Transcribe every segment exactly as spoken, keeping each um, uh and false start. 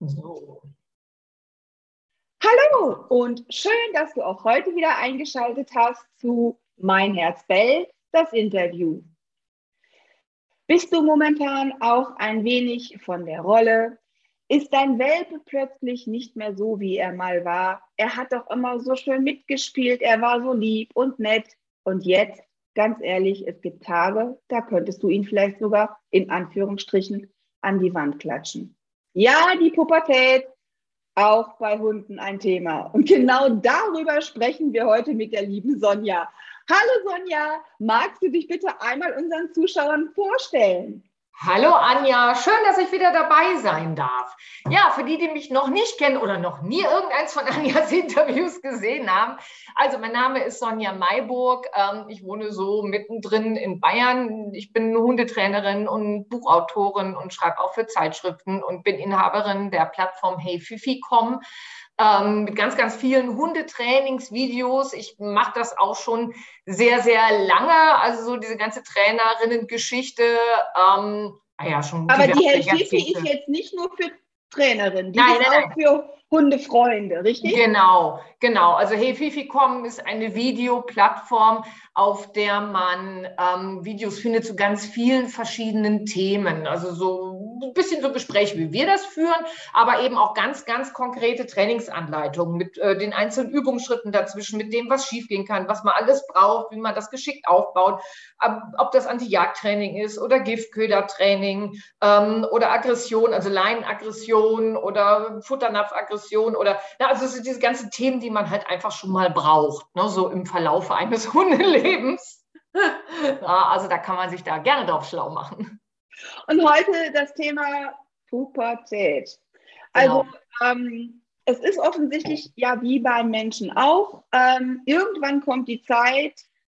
So. Hallo und schön, dass du auch heute wieder eingeschaltet hast zu Mein Herz bellt, das Interview. Bist du momentan auch ein wenig von der Rolle? Ist dein Welpe plötzlich nicht mehr so, wie er mal war? Er hat doch immer so schön mitgespielt, er war so lieb und nett. Und jetzt, ganz ehrlich, es gibt Tage, da könntest du ihn vielleicht sogar in Anführungsstrichen an die Wand klatschen. Ja, die Pubertät, auch bei Hunden ein Thema. Und genau darüber sprechen wir heute mit der lieben Sonja. Hallo Sonja, magst du dich bitte einmal unseren Zuschauern vorstellen? Hallo Anja, schön, dass ich wieder dabei sein darf. Ja, für die, die mich noch nicht kennen oder noch nie irgendeins von Anjas Interviews gesehen haben. Also mein Name ist Sonja Mayburg. Ich wohne so mittendrin in Bayern. Ich bin Hundetrainerin und Buchautorin und schreibe auch für Zeitschriften und bin Inhaberin der Plattform Hey Fifi Punkt com. Ähm, mit ganz, ganz vielen Hundetrainingsvideos. Ich mache das auch schon sehr, sehr lange. Also so diese ganze Trainerinnen-Geschichte. Ähm, ja, schon Aber die Hey Jahrzehnte. Fifi ist jetzt nicht nur für Trainerinnen, die Nein, ist nein, auch für Hundefreunde, richtig? Genau, genau. Also Hey Fifi Punkt com ist eine Videoplattform, auf der man ähm, Videos findet zu ganz vielen verschiedenen Themen. Also so ein bisschen so Gespräche, wie wir das führen, aber eben auch ganz, ganz konkrete Trainingsanleitungen mit äh, den einzelnen Übungsschritten dazwischen, mit dem, was schiefgehen kann, was man alles braucht, wie man das geschickt aufbaut, ob das Anti-Jagd-Training ist oder Giftköder-Training ähm, oder Aggression, also Leinenaggression oder Futternapfaggression oder, na, also so diese ganzen Themen, die man halt einfach schon mal braucht, ne, so im Verlauf eines Hundelebens. Ja, also da kann man sich da gerne drauf schlau machen. Und heute das Thema Pubertät. Genau. Also ähm, es ist offensichtlich ja wie beim Menschen auch. Ähm, irgendwann kommt die Zeit,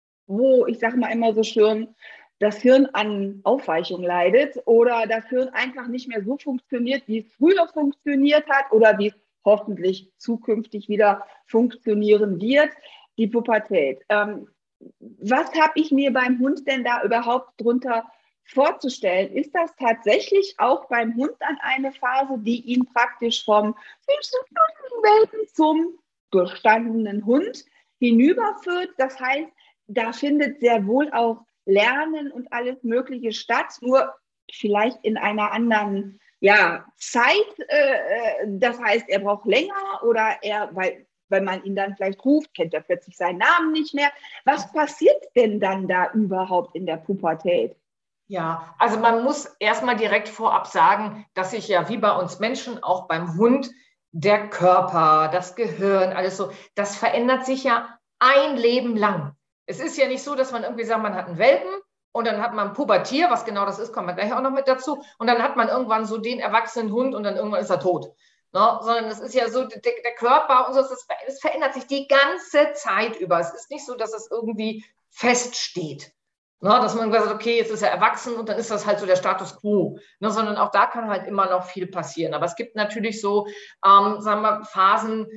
wo, ich sage mal immer so schön, das Hirn an Aufweichung leidet oder das Hirn einfach nicht mehr so funktioniert, wie es früher funktioniert hat oder wie es hoffentlich zukünftig wieder funktionieren wird, die Pubertät. Ähm, was habe ich mir beim Hund denn da überhaupt drunter vorzustellen? Ist das tatsächlich auch beim Hund dann eine Phase, die ihn praktisch vom süßen Welpen zum gestandenen Hund hinüberführt? Das heißt, da findet sehr wohl auch Lernen und alles Mögliche statt, nur vielleicht in einer anderen ja, Zeit. Äh, das heißt, er braucht länger oder er, weil, weil man ihn dann vielleicht ruft, kennt er plötzlich seinen Namen nicht mehr. Was passiert denn dann da überhaupt in der Pubertät? Ja, also man muss erstmal direkt vorab sagen, dass sich ja wie bei uns Menschen auch beim Hund der Körper, das Gehirn, alles so, das verändert sich ja ein Leben lang. Es ist ja nicht so, dass man irgendwie sagt, man hat einen Welpen und dann hat man ein Pubertier, was genau das ist, kommen wir gleich auch noch mit dazu, und dann hat man irgendwann so den erwachsenen Hund und dann irgendwann ist er tot. Ne? Sondern es ist ja so, der, der Körper und so, das, das verändert sich die ganze Zeit über. Es ist nicht so, dass es irgendwie feststeht. Na, dass man sagt, okay, jetzt ist er erwachsen und dann ist das halt so der Status quo. Ne, sondern auch da kann halt immer noch viel passieren. Aber es gibt natürlich so, ähm, sagen wir, Phasen,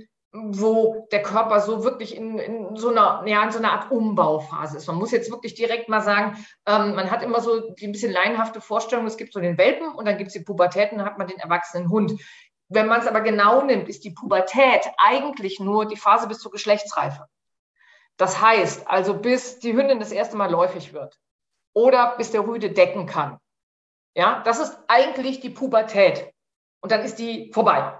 wo der Körper so wirklich in, in, so einer, ja, in so einer Art Umbauphase ist. Man muss jetzt wirklich direkt mal sagen, ähm, man hat immer so die ein bisschen laienhafte Vorstellung, es gibt so den Welpen und dann gibt es die Pubertät und dann hat man den erwachsenen Hund. Wenn man es aber genau nimmt, ist die Pubertät eigentlich nur die Phase bis zur Geschlechtsreife. Das heißt, also bis die Hündin das erste Mal läufig wird oder bis der Rüde decken kann. Ja, das ist eigentlich die Pubertät. Und dann ist die vorbei.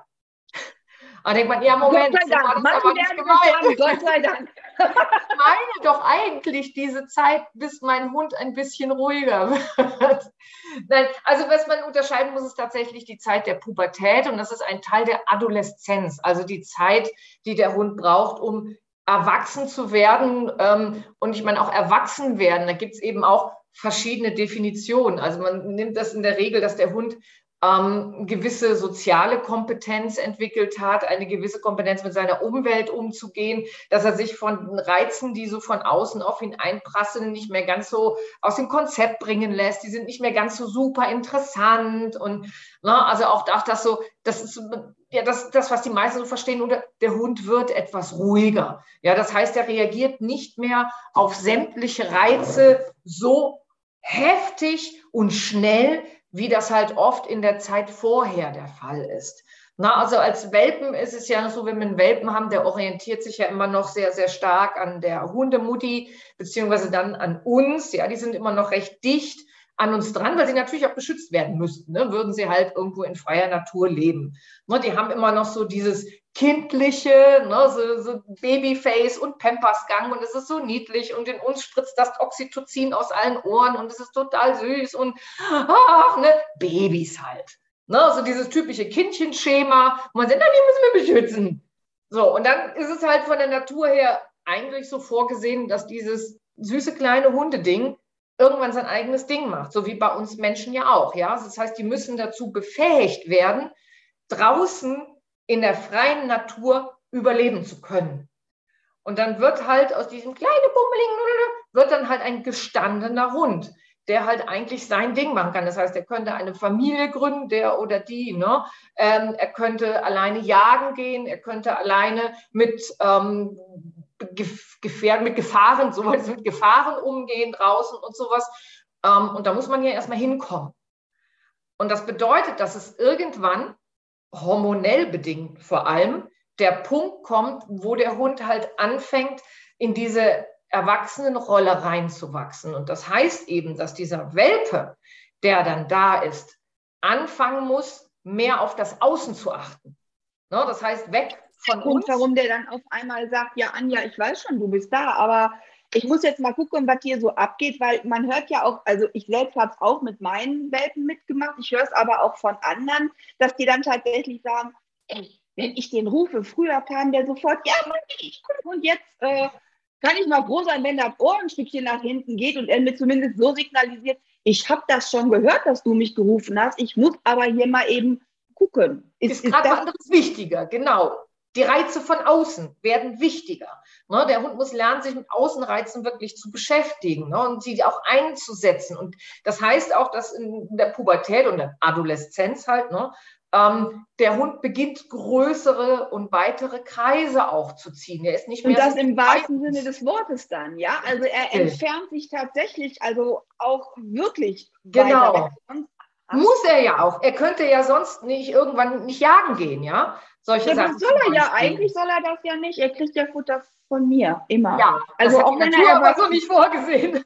Dann denkt man, ja, Moment, Gott sei Dank, so war das aber nicht gemeint. Gott sei Dank. Ich meine doch eigentlich diese Zeit, bis mein Hund ein bisschen ruhiger wird. Nein, also was man unterscheiden muss, ist tatsächlich die Zeit der Pubertät und das ist ein Teil der Adoleszenz, also die Zeit, die der Hund braucht, um erwachsen zu werden. Und ich meine auch erwachsen werden, da gibt es eben auch verschiedene Definitionen. Also man nimmt das in der Regel, dass der Hund ähm, gewisse soziale Kompetenz entwickelt hat, eine gewisse Kompetenz mit seiner Umwelt umzugehen, dass er sich von Reizen, die so von außen auf ihn einprasseln, nicht mehr ganz so aus dem Konzept bringen lässt. Die sind nicht mehr ganz so super interessant und na, also auch, auch das so, das ist ja das, das, was die meisten so verstehen, oder der Hund wird etwas ruhiger. Ja, das heißt, er reagiert nicht mehr auf sämtliche Reize so heftig und schnell, wie das halt oft in der Zeit vorher der Fall ist. Na, also als Welpen ist es ja so, wenn wir einen Welpen haben, der orientiert sich ja immer noch sehr, sehr stark an der Hundemutti, beziehungsweise dann an uns. Ja, die sind immer noch recht dicht an uns dran, weil sie natürlich auch beschützt werden müssten, ne? Würden sie halt irgendwo in freier Natur leben. Ne, die haben immer noch so dieses kindliche, ne, so, so Babyface und Pampersgang und es ist so niedlich und in uns spritzt das Oxytocin aus allen Ohren und es ist total süß und ach, ne, Babys halt. Ne, so dieses typische Kindchenschema, wo man sagt, na, die müssen wir beschützen. So, und dann ist es halt von der Natur her eigentlich so vorgesehen, dass dieses süße kleine Hundeding irgendwann sein eigenes Ding macht, so wie bei uns Menschen ja auch. Ja? Das heißt, die müssen dazu befähigt werden, draußen in der freien Natur überleben zu können. Und dann wird halt aus diesem kleinen Bummeligen, wird dann halt ein gestandener Hund, der halt eigentlich sein Ding machen kann. Das heißt, er könnte eine Familie gründen, der oder die. Ne? Ähm, er könnte alleine jagen gehen, er könnte alleine mit, ähm, Gefährden, mit Gefahren, so mit Gefahren umgehen draußen und sowas. Ähm, und da muss man ja erstmal hinkommen. Und das bedeutet, dass es irgendwann, hormonell bedingt vor allem, der Punkt kommt, wo der Hund halt anfängt, in diese Erwachsenenrolle reinzuwachsen. Und das heißt eben, dass dieser Welpe, der dann da ist, anfangen muss, mehr auf das Außen zu achten. Ne? Das heißt, weg von Grund, uns. Warum der dann auf einmal sagt, ja Anja, ich weiß schon, du bist da, aber ich muss jetzt mal gucken, was hier so abgeht, weil man hört ja auch, also ich selbst habe es auch mit meinen Welpen mitgemacht, ich höre es aber auch von anderen, dass die dann tatsächlich sagen, ey, wenn ich den rufe, früher kam der sofort, ja, Mann, ich komme und jetzt äh, kann ich mal froh sein, wenn das Ohrenstückchen nach hinten geht und er mir zumindest so signalisiert, ich habe das schon gehört, dass du mich gerufen hast, ich muss aber hier mal eben gucken. Ist, ist gerade was anderes wichtiger, genau. Die Reize von außen werden wichtiger. Ne? Der Hund muss lernen, sich mit Außenreizen wirklich zu beschäftigen, ne? Und sie auch einzusetzen. Und das heißt auch, dass in der Pubertät und der Adoleszenz halt, ne, ähm, der Hund beginnt, größere und weitere Kreise auch zu ziehen. Er ist nicht mehr und das so im wahrsten Sinne des Wortes dann, ja? Also er entfernt sich tatsächlich, also auch wirklich genau. weiter weg. Muss er ja auch. Er könnte ja sonst nicht irgendwann nicht jagen gehen, ja? Solche ja, Sachen. Das soll er ja, eigentlich soll er das ja nicht. Er kriegt ja Futter von mir, immer. Ja, also das auch hat die wenn Natur er aber so nicht vorgesehen.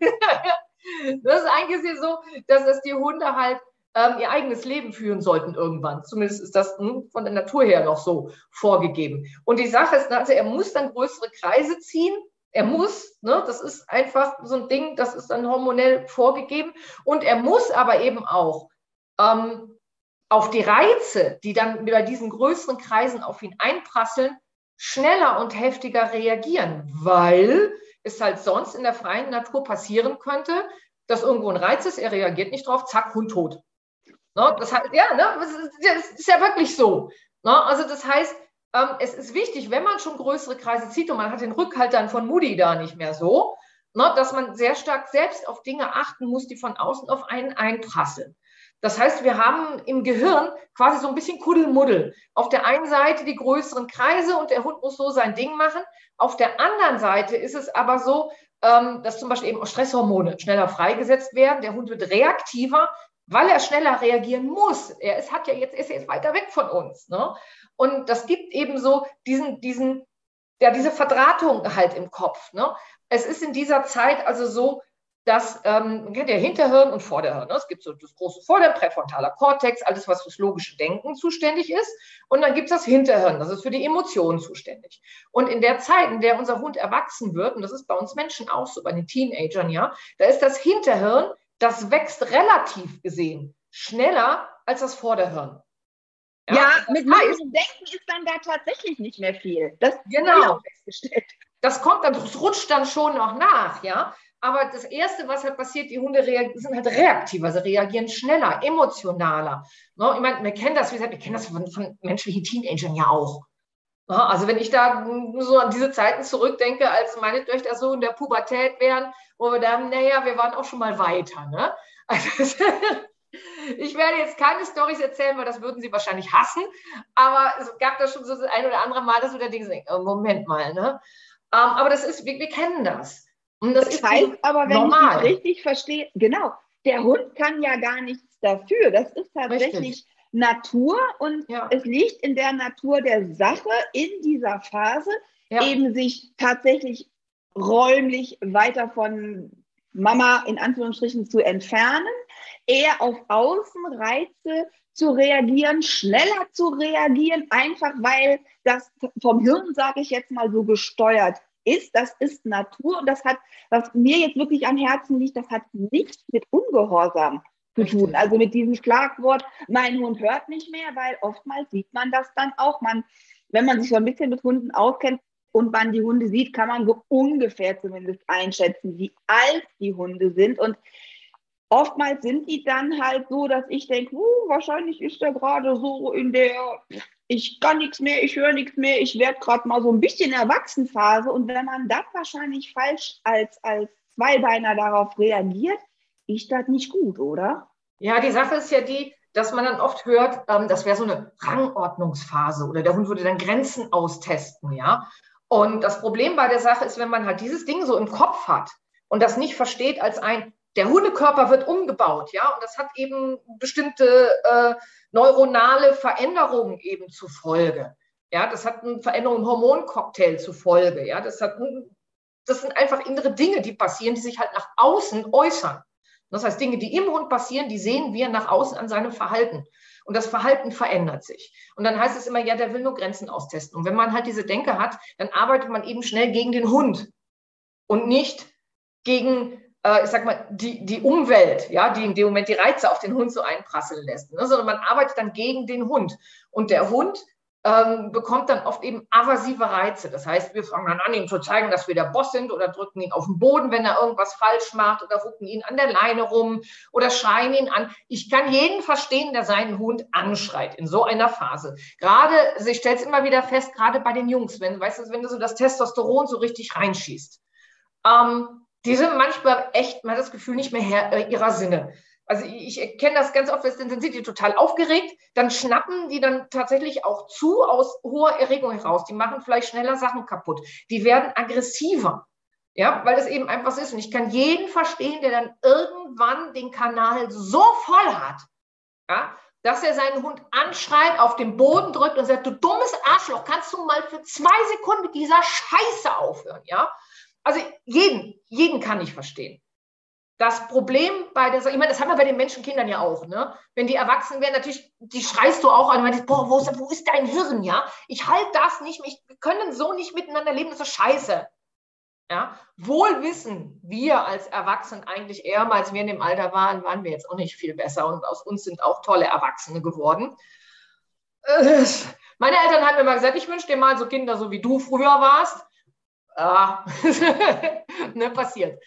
Das ist eigentlich so, dass es die Hunde halt ähm, ihr eigenes Leben führen sollten irgendwann. Zumindest ist das hm, von der Natur her noch so vorgegeben. Und die Sache ist, also er muss dann größere Kreise ziehen. Er muss, ne, das ist einfach so ein Ding, das ist dann hormonell vorgegeben. Und er muss aber eben auch ähm, auf die Reize, die dann bei diesen größeren Kreisen auf ihn einprasseln, schneller und heftiger reagieren, weil es halt sonst in der freien Natur passieren könnte, dass irgendwo ein Reiz ist, er reagiert nicht drauf, zack, Hund tot. Ne? Das heißt, ja, ne? Das ist ja wirklich so. Ne? Also das heißt, ähm, es ist wichtig, wenn man schon größere Kreise zieht und man hat den Rückhalt dann von Mutti da nicht mehr so, ne? Dass man sehr stark selbst auf Dinge achten muss, die von außen auf einen einprasseln. Das heißt, wir haben im Gehirn quasi so ein bisschen Kuddelmuddel. Auf der einen Seite die größeren Kreise und der Hund muss so sein Ding machen. Auf der anderen Seite ist es aber so, dass zum Beispiel eben auch Stresshormone schneller freigesetzt werden. Der Hund wird reaktiver, weil er schneller reagieren muss. Er ist, hat ja jetzt, ist jetzt weiter weg von uns. Ne? Und das gibt eben so diesen, diesen, ja, diese Verdrahtung halt im Kopf. Ne? Es ist in dieser Zeit also so, dass ähm, man kennt ja Hinterhirn und Vorderhirn. Ne? Es gibt so das große Vorderhirn, präfrontaler Kortex, alles, was fürs logische Denken zuständig ist. Und dann gibt es das Hinterhirn, das ist für die Emotionen zuständig. Und in der Zeit, in der unser Hund erwachsen wird, und das ist bei uns Menschen auch so, bei den Teenagern, ja, da ist das Hinterhirn, das wächst relativ gesehen schneller als das Vorderhirn. Ja, ja mit logischem Denken ist dann da tatsächlich nicht mehr viel. Das genau. Festgestellt. Das kommt dann, das rutscht dann schon noch nach, ja. Aber das Erste, was halt passiert, die Hunde sind halt reaktiver, sie reagieren schneller, emotionaler. Ne? Ich meine, wir kennen das, wie gesagt, wir kennen das von, von menschlichen Teenagern ja auch. Ne? Also wenn ich da so an diese Zeiten zurückdenke, als meine Töchter so in der Pubertät wären, wo wir dann, naja, wir waren auch schon mal weiter. Ne? Also das, ich werde jetzt keine Storys erzählen, weil das würden sie wahrscheinlich hassen. Aber es gab da schon so das ein oder andere Mal, dass wir da denken, oh, Moment mal. Ne? Aber das ist, wir, wir kennen das. Und das, das ist heißt aber, wenn normal. ich das richtig verstehe, genau, der Hund kann ja gar nichts dafür. Das ist tatsächlich Richtig. Natur und Ja. es liegt in der Natur der Sache, in dieser Phase Ja. eben sich tatsächlich räumlich weiter von Mama in Anführungsstrichen zu entfernen, eher auf Außenreize zu reagieren, schneller zu reagieren, einfach weil das vom Hirn, sage ich jetzt mal, so gesteuert ist. Das ist Natur und das hat, was mir jetzt wirklich am Herzen liegt, das hat nichts mit Ungehorsam zu Richtig. tun. Also mit diesem Schlagwort, mein Hund hört nicht mehr, weil oftmals sieht man das dann auch. Man, wenn man sich so ein bisschen mit Hunden auskennt, und man die Hunde sieht, kann man so ungefähr zumindest einschätzen, wie alt die Hunde sind. Und oftmals sind die dann halt so, dass ich denke, uh, wahrscheinlich ist der gerade so in der, ich kann nichts mehr, ich höre nichts mehr, ich werde gerade mal so ein bisschen Erwachsenenphase. Und wenn man das wahrscheinlich falsch als, als Zweibeiner darauf reagiert, ist das nicht gut, oder? Ja, die Sache ist ja die, dass man dann oft hört, ähm, das wäre so eine Rangordnungsphase oder der Hund würde dann Grenzen austesten, ja. Und das Problem bei der Sache ist, wenn man halt dieses Ding so im Kopf hat und das nicht versteht als ein, der Hundekörper wird umgebaut, ja, und das hat eben bestimmte äh, neuronale Veränderungen eben zur Folge. Ja, das hat eine Veränderung im Hormoncocktail zur Folge, ja, das hat, das sind einfach innere Dinge, die passieren, die sich halt nach außen äußern. Das heißt, Dinge, die im Hund passieren, die sehen wir nach außen an seinem Verhalten. Und das Verhalten verändert sich. Und dann heißt es immer, ja, der will nur Grenzen austesten. Und wenn man halt diese Denke hat, dann arbeitet man eben schnell gegen den Hund und nicht gegen, äh, ich sag mal, die, die Umwelt, ja, die in dem Moment die Reize auf den Hund so einprasseln lässt, ne? Sondern man arbeitet dann gegen den Hund. Und der Hund ähm, bekommt dann oft eben aversive Reize. Das heißt, wir fangen dann an, ihm zu zeigen, dass wir der Boss sind oder drücken ihn auf den Boden, wenn er irgendwas falsch macht oder rucken ihn an der Leine rum oder schreien ihn an. Ich kann jeden verstehen, der seinen Hund anschreit in so einer Phase. Gerade, also ich stelle es immer wieder fest, gerade bei den Jungs, wenn, weißt du, wenn du so das Testosteron so richtig reinschießt. Ähm, die sind manchmal echt, man hat das Gefühl, nicht mehr Herr äh, ihrer Sinne. Also ich, ich kenne das ganz oft, dann sind die total aufgeregt, dann schnappen die dann tatsächlich auch zu aus hoher Erregung heraus. Die machen vielleicht schneller Sachen kaputt. Die werden aggressiver, ja, weil es eben einfach so ist. Und ich kann jeden verstehen, der dann irgendwann den Kanal so voll hat, ja, dass er seinen Hund anschreit, auf den Boden drückt und sagt, du dummes Arschloch, kannst du mal für zwei Sekunden mit dieser Scheiße aufhören, ja? Also jeden, jeden kann ich verstehen. Das Problem bei der, ich meine, das haben wir bei den Menschenkindern ja auch, ne? Wenn die erwachsen werden, natürlich, die schreist du auch an, und meinst, boah, wo ist, wo ist dein Hirn, ja? Ich halte das nicht, ich, wir können so nicht miteinander leben, das ist scheiße. Ja? Wohl wissen, wir als Erwachsene eigentlich eher, als wir in dem Alter waren, waren wir jetzt auch nicht viel besser und aus uns sind auch tolle Erwachsene geworden. Äh, meine Eltern haben mir mal gesagt, ich wünsche dir mal so Kinder, so wie du früher warst. Ah, ne, passiert.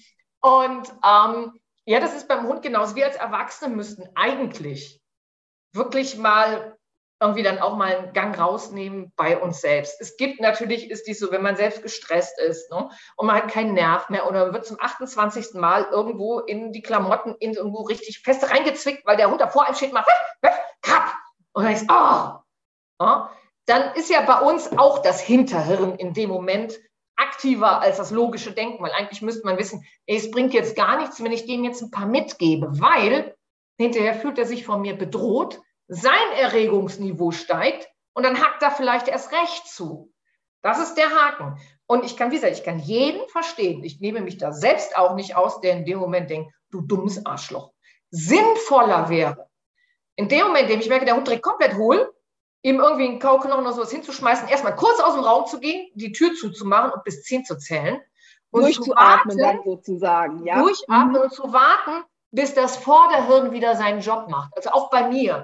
Und ähm, ja, das ist beim Hund genauso. Wir als Erwachsene müssten eigentlich wirklich mal irgendwie dann auch mal einen Gang rausnehmen bei uns selbst. Es gibt natürlich, ist dies so, wenn man selbst gestresst ist, ne, und man hat keinen Nerv mehr oder wird zum achtundzwanzigsten Mal irgendwo in die Klamotten in irgendwo richtig fest reingezwickt, weil der Hund da vor einem steht, macht krapp. Und dann ist, oh, oh, dann ist ja bei uns auch das Hinterhirn in dem Moment aktiver als das logische Denken, weil eigentlich müsste man wissen, ey, es bringt jetzt gar nichts, wenn ich dem jetzt ein paar mitgebe, weil hinterher fühlt er sich von mir bedroht, sein Erregungsniveau steigt und dann hackt er vielleicht erst recht zu. Das ist der Haken. Und ich kann, wie gesagt, ich kann jeden verstehen. Ich nehme mich da selbst auch nicht aus, der in dem Moment denkt, du dummes Arschloch. Sinnvoller wäre, in dem Moment, in dem ich merke, der Hund direkt komplett hohl, ihm irgendwie einen Kauknochen oder sowas hinzuschmeißen, erstmal kurz aus dem Raum zu gehen, die Tür zuzumachen und bis zehn zu zählen. Und durchzuatmen zu warten, dann sozusagen. Ja? Durchatmen mhm. und zu warten, bis das Vorderhirn wieder seinen Job macht. Also auch bei mir.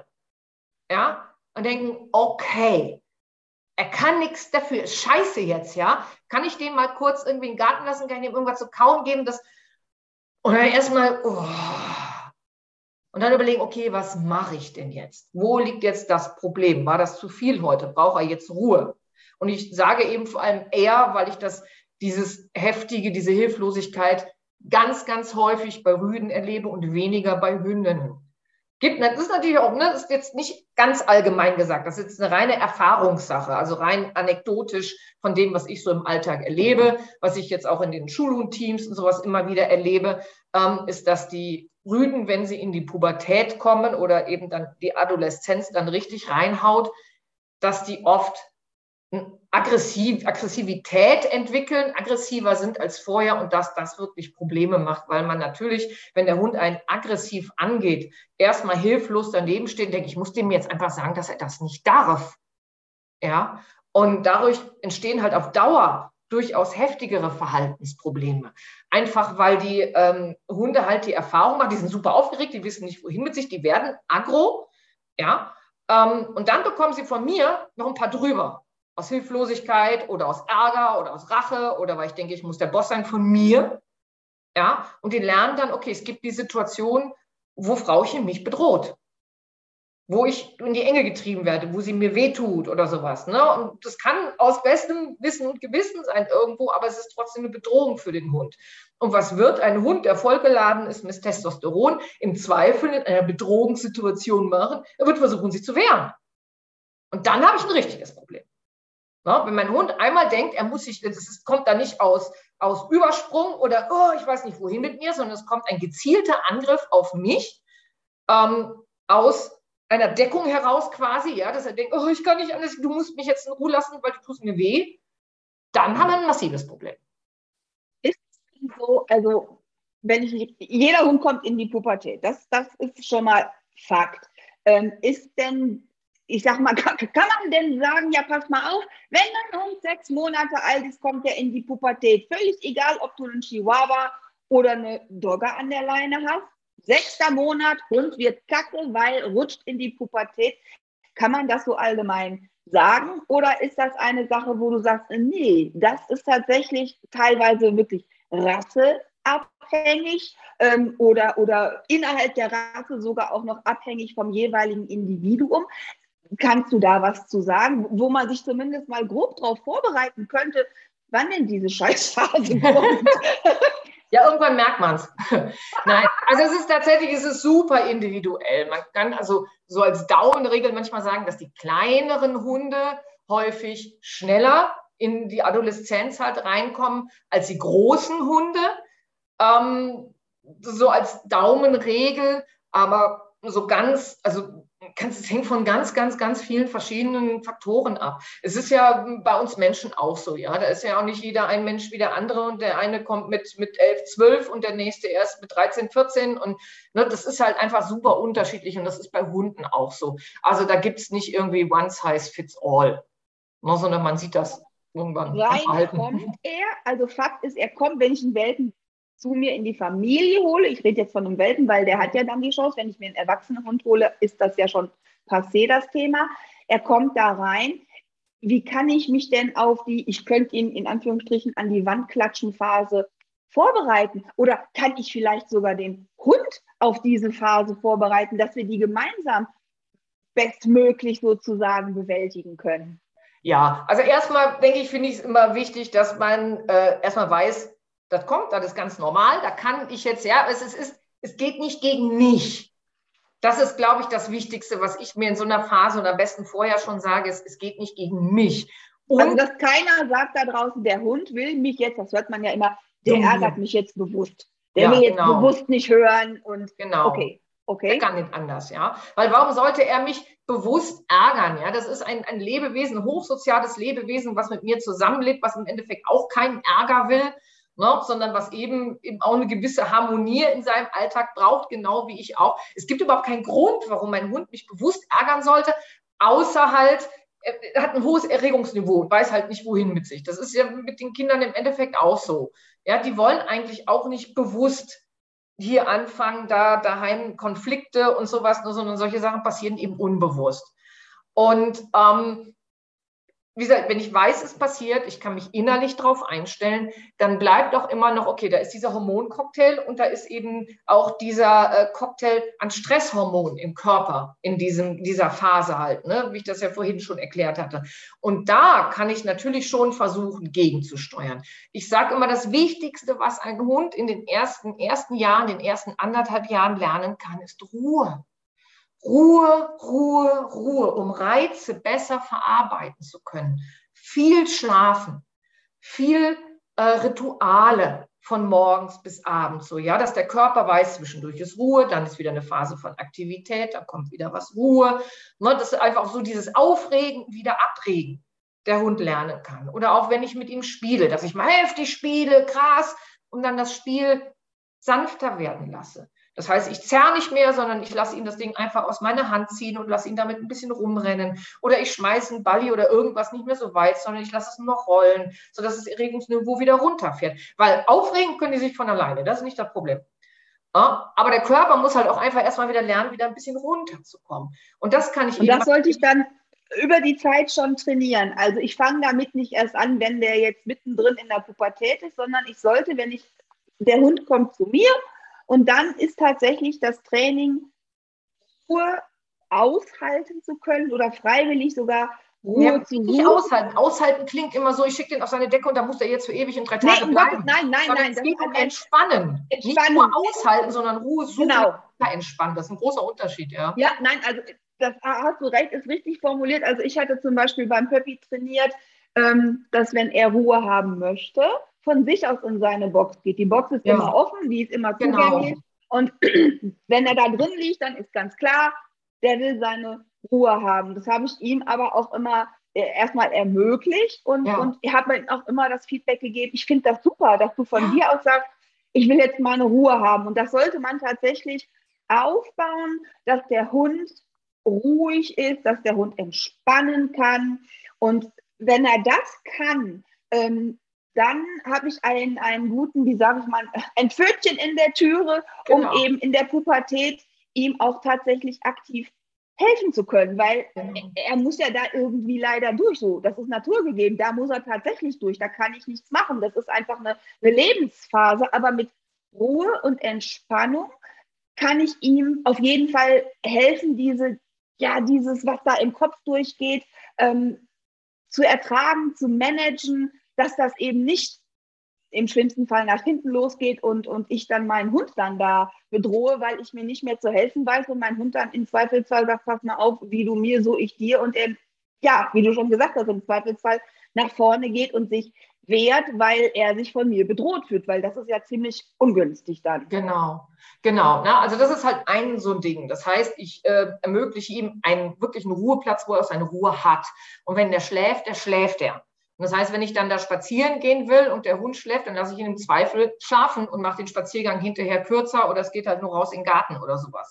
Ja? Und denken, okay, er kann nichts dafür, ist scheiße jetzt, ja? Kann ich dem mal kurz irgendwie in den Garten lassen, kann ich dem irgendwas zu kauen geben, das und dann erstmal, oh. Und dann überlegen, okay, was mache ich denn jetzt? Wo liegt jetzt das Problem? War das zu viel heute? Braucht er jetzt Ruhe? Und ich sage eben vor allem eher, weil ich das, dieses Heftige, diese Hilflosigkeit ganz, ganz häufig bei Rüden erlebe und weniger bei Hündinnen. Gibt, das ist natürlich auch, ne, das ist jetzt nicht ganz allgemein gesagt, das ist jetzt eine reine Erfahrungssache, also rein anekdotisch von dem, was ich so im Alltag erlebe, was ich jetzt auch in den Schulhundteams und sowas immer wieder erlebe, ähm, ist, dass die Rüden, wenn sie in die Pubertät kommen oder eben dann die Adoleszenz dann richtig reinhaut, dass die oft Aggressiv, Aggressivität entwickeln, aggressiver sind als vorher und dass das wirklich Probleme macht, weil man natürlich, wenn der Hund einen aggressiv angeht, erstmal hilflos daneben steht und denkt, ich muss dem jetzt einfach sagen, dass er das nicht darf. Ja? Und dadurch entstehen halt auf Dauer durchaus heftigere Verhaltensprobleme. Einfach weil die ähm, Hunde halt die Erfahrung machen, die sind super aufgeregt, die wissen nicht, wohin mit sich, die werden aggro. Ja? Ähm, und dann bekommen sie von mir noch ein paar drüber. Aus Hilflosigkeit oder aus Ärger oder aus Rache oder weil ich denke, ich muss der Boss sein von mir. Ja? Und die lernen dann, okay, es gibt die Situation, wo Frauchen mich bedroht, wo ich in die Enge getrieben werde, wo sie mir wehtut oder sowas. Ne? Und das kann aus bestem Wissen und Gewissen sein irgendwo, aber es ist trotzdem eine Bedrohung für den Hund. Und was wird ein Hund, der vollgeladen ist mit Testosteron, im Zweifel in einer Bedrohungssituation machen? Er wird versuchen, sich zu wehren. Und dann habe ich ein richtiges Problem. Ja, wenn mein Hund einmal denkt, er muss sich, das kommt da nicht aus, aus Übersprung oder, oh, ich weiß nicht, wohin mit mir, sondern es kommt ein gezielter Angriff auf mich ähm, aus einer Deckung heraus quasi, ja, dass er denkt, oh, ich kann nicht anders, du musst mich jetzt in Ruhe lassen, weil du tust mir weh, dann haben wir ein massives Problem. Ist so, also, wenn ich, jeder Hund kommt in die Pubertät, das, das ist schon mal Fakt. Ähm, ist denn Ich sag mal, kann, kann man denn sagen, ja, pass mal auf, wenn ein Hund sechs Monate alt ist, kommt er in die Pubertät. Völlig egal, ob du einen Chihuahua oder eine Dogge an der Leine hast. Sechster Monat, Hund wird kacke, weil rutscht in die Pubertät. Kann man das so allgemein sagen? Oder ist das eine Sache, wo du sagst, nee, das ist tatsächlich teilweise wirklich rasseabhängig ähm, oder, oder innerhalb der Rasse sogar auch noch abhängig vom jeweiligen Individuum? Kannst du da was zu sagen, wo man sich zumindest mal grob darauf vorbereiten könnte, wann denn diese Scheißphase kommt? Ja, irgendwann merkt man es. Nein, also es ist tatsächlich, es ist super individuell. Man kann also so als Daumenregel manchmal sagen, dass die kleineren Hunde häufig schneller in die Adoleszenz halt reinkommen als die großen Hunde. Ähm, so als Daumenregel, aber so ganz, also es hängt von ganz, ganz, ganz vielen verschiedenen Faktoren ab. Es ist ja bei uns Menschen auch so, ja. Da ist ja auch nicht jeder ein Mensch wie der andere und der eine kommt mit, mit elf, zwölf und der nächste erst mit dreizehn, vierzehn und ne, das ist halt einfach super unterschiedlich und das ist bei Hunden auch so. Also da gibt es nicht irgendwie one size fits all, ne, sondern man sieht das irgendwann am Rein kommt er, also Fakt ist, er kommt, wenn ich einen Welpen zu mir in die Familie hole, ich rede jetzt von einem Welpen, weil der hat ja dann die Chance, wenn ich mir einen erwachsenen Hund hole, ist das ja schon passé, das Thema. Er kommt da rein. Wie kann ich mich denn auf die, ich könnte ihn in Anführungsstrichen an die Wand klatschen Phase vorbereiten? Oder kann ich vielleicht sogar den Hund auf diese Phase vorbereiten, dass wir die gemeinsam bestmöglich sozusagen bewältigen können? Ja, also erstmal denke ich, finde ich es immer wichtig, dass man äh, erstmal weiß, das kommt, das ist ganz normal, da kann ich jetzt, ja, es, ist, es geht nicht gegen mich. Das ist, glaube ich, das Wichtigste, was ich mir in so einer Phase und am besten vorher schon sage, es, es geht nicht gegen mich. Und also, dass keiner sagt da draußen, der Hund will mich jetzt, das hört man ja immer, der ärgert mich jetzt bewusst. Der ja, will jetzt genau. bewusst nicht hören und genau. okay. Okay. Der kann nicht anders, ja. Weil warum sollte er mich bewusst ärgern, ja? Das ist ein, ein Lebewesen, ein hochsoziales Lebewesen, was mit mir zusammenlebt, was im Endeffekt auch keinen Ärger will, ne? Sondern was eben, eben auch eine gewisse Harmonie in seinem Alltag braucht, genau wie ich auch. Es gibt überhaupt keinen Grund, warum mein Hund mich bewusst ärgern sollte, außer halt, er hat ein hohes Erregungsniveau und weiß halt nicht, wohin mit sich. Das ist ja mit den Kindern im Endeffekt auch so. Ja, die wollen eigentlich auch nicht bewusst hier anfangen, da daheim Konflikte und sowas, sondern solche Sachen passieren eben unbewusst. Und ähm, wie gesagt, wenn ich weiß, es passiert, ich kann mich innerlich darauf einstellen, dann bleibt doch immer noch, okay, da ist dieser Hormoncocktail und da ist eben auch dieser äh, Cocktail an Stresshormonen im Körper in diesem, dieser Phase halt, ne? Wie ich das ja vorhin schon erklärt hatte. Und da kann ich natürlich schon versuchen, gegenzusteuern. Ich sage immer, das Wichtigste, was ein Hund in den ersten, ersten Jahren, den ersten anderthalb Jahren lernen kann, ist Ruhe. Ruhe, Ruhe, Ruhe, um Reize besser verarbeiten zu können. Viel schlafen, viel äh, Rituale, von morgens bis abends so, ja, dass der Körper weiß, zwischendurch ist Ruhe, dann ist wieder eine Phase von Aktivität, dann kommt wieder was Ruhe. Ne, das ist einfach so dieses Aufregen, wieder abregen, der Hund lernen kann. Oder auch wenn ich mit ihm spiele, dass ich mal heftig spiele, krass, und dann das Spiel sanfter werden lasse. Das heißt, ich zerre nicht mehr, sondern ich lasse ihn das Ding einfach aus meiner Hand ziehen und lasse ihn damit ein bisschen rumrennen. Oder ich schmeiße einen Balli oder irgendwas nicht mehr so weit, sondern ich lasse es nur noch rollen, sodass das Erregungsniveau wieder runterfährt. Weil aufregen können die sich von alleine, das ist nicht das Problem. Ja, aber der Körper muss halt auch einfach erstmal wieder lernen, wieder ein bisschen runterzukommen. Und das kann ich Und eben... das sollte ich dann über die Zeit schon trainieren. Also ich fange damit nicht erst an, wenn der jetzt mittendrin in der Pubertät ist, sondern ich sollte, wenn ich, der Hund kommt zu mir, und dann ist tatsächlich das Training, Ruhe aushalten zu können oder freiwillig sogar Ruhe Ja, zu nicht suchen. Aushalten. Aushalten klingt immer so, ich schicke den auf seine Decke und da muss der jetzt für ewig und drei Tage Nee, um bleiben. Gottes, nein, nein, Sondern nein. es Das geht ist um ein Entspannen. Entspannen. Nicht nur aushalten, sondern Ruhe suchen. Genau. Entspannen. Das ist ein großer Unterschied, ja. Ja, nein, also das hast du recht, ist richtig formuliert. Also ich hatte zum Beispiel beim Pöppi trainiert, ähm, dass wenn er Ruhe haben möchte, von sich aus in seine Box geht. Die Box ist Ja. immer offen, die ist immer Genau. zugänglich. Und wenn er da drin liegt, dann ist ganz klar, der will seine Ruhe haben. Das habe ich ihm aber auch immer äh, erstmal ermöglicht und, Ja. und ich habe ihm auch immer das Feedback gegeben, ich finde das super, dass du von Ja. dir aus sagst, ich will jetzt meine Ruhe haben. Und das sollte man tatsächlich aufbauen, dass der Hund ruhig ist, dass der Hund entspannen kann. Und wenn er das kann, ähm, dann habe ich einen, einen guten, wie sage ich mal, ein Pfötchen in der Türe, um Genau. eben in der Pubertät ihm auch tatsächlich aktiv helfen zu können, weil Genau. er muss ja da irgendwie leider durch. So, das ist naturgegeben, da muss er tatsächlich durch, da kann ich nichts machen. Das ist einfach eine, eine Lebensphase, aber mit Ruhe und Entspannung kann ich ihm auf jeden Fall helfen, diese, ja, dieses, was da im Kopf durchgeht, ähm, zu ertragen, zu managen, dass das eben nicht im schlimmsten Fall nach hinten losgeht und, und ich dann meinen Hund dann da bedrohe, weil ich mir nicht mehr zu helfen weiß und mein Hund dann im Zweifelsfall sagt, pass mal auf, wie du mir, so ich dir, und er, ja, wie du schon gesagt hast, im Zweifelsfall nach vorne geht und sich wehrt, weil er sich von mir bedroht fühlt, weil das ist ja ziemlich ungünstig dann. Genau, genau. Ne? Also das ist halt ein so ein Ding. Das heißt, ich äh, ermögliche ihm einen wirklichen Ruheplatz, wo er auch seine Ruhe hat. Und wenn der schläft, der schläft er. Und das heißt, wenn ich dann da spazieren gehen will und der Hund schläft, dann lasse ich ihn im Zweifel schlafen und mache den Spaziergang hinterher kürzer oder es geht halt nur raus in den Garten oder sowas.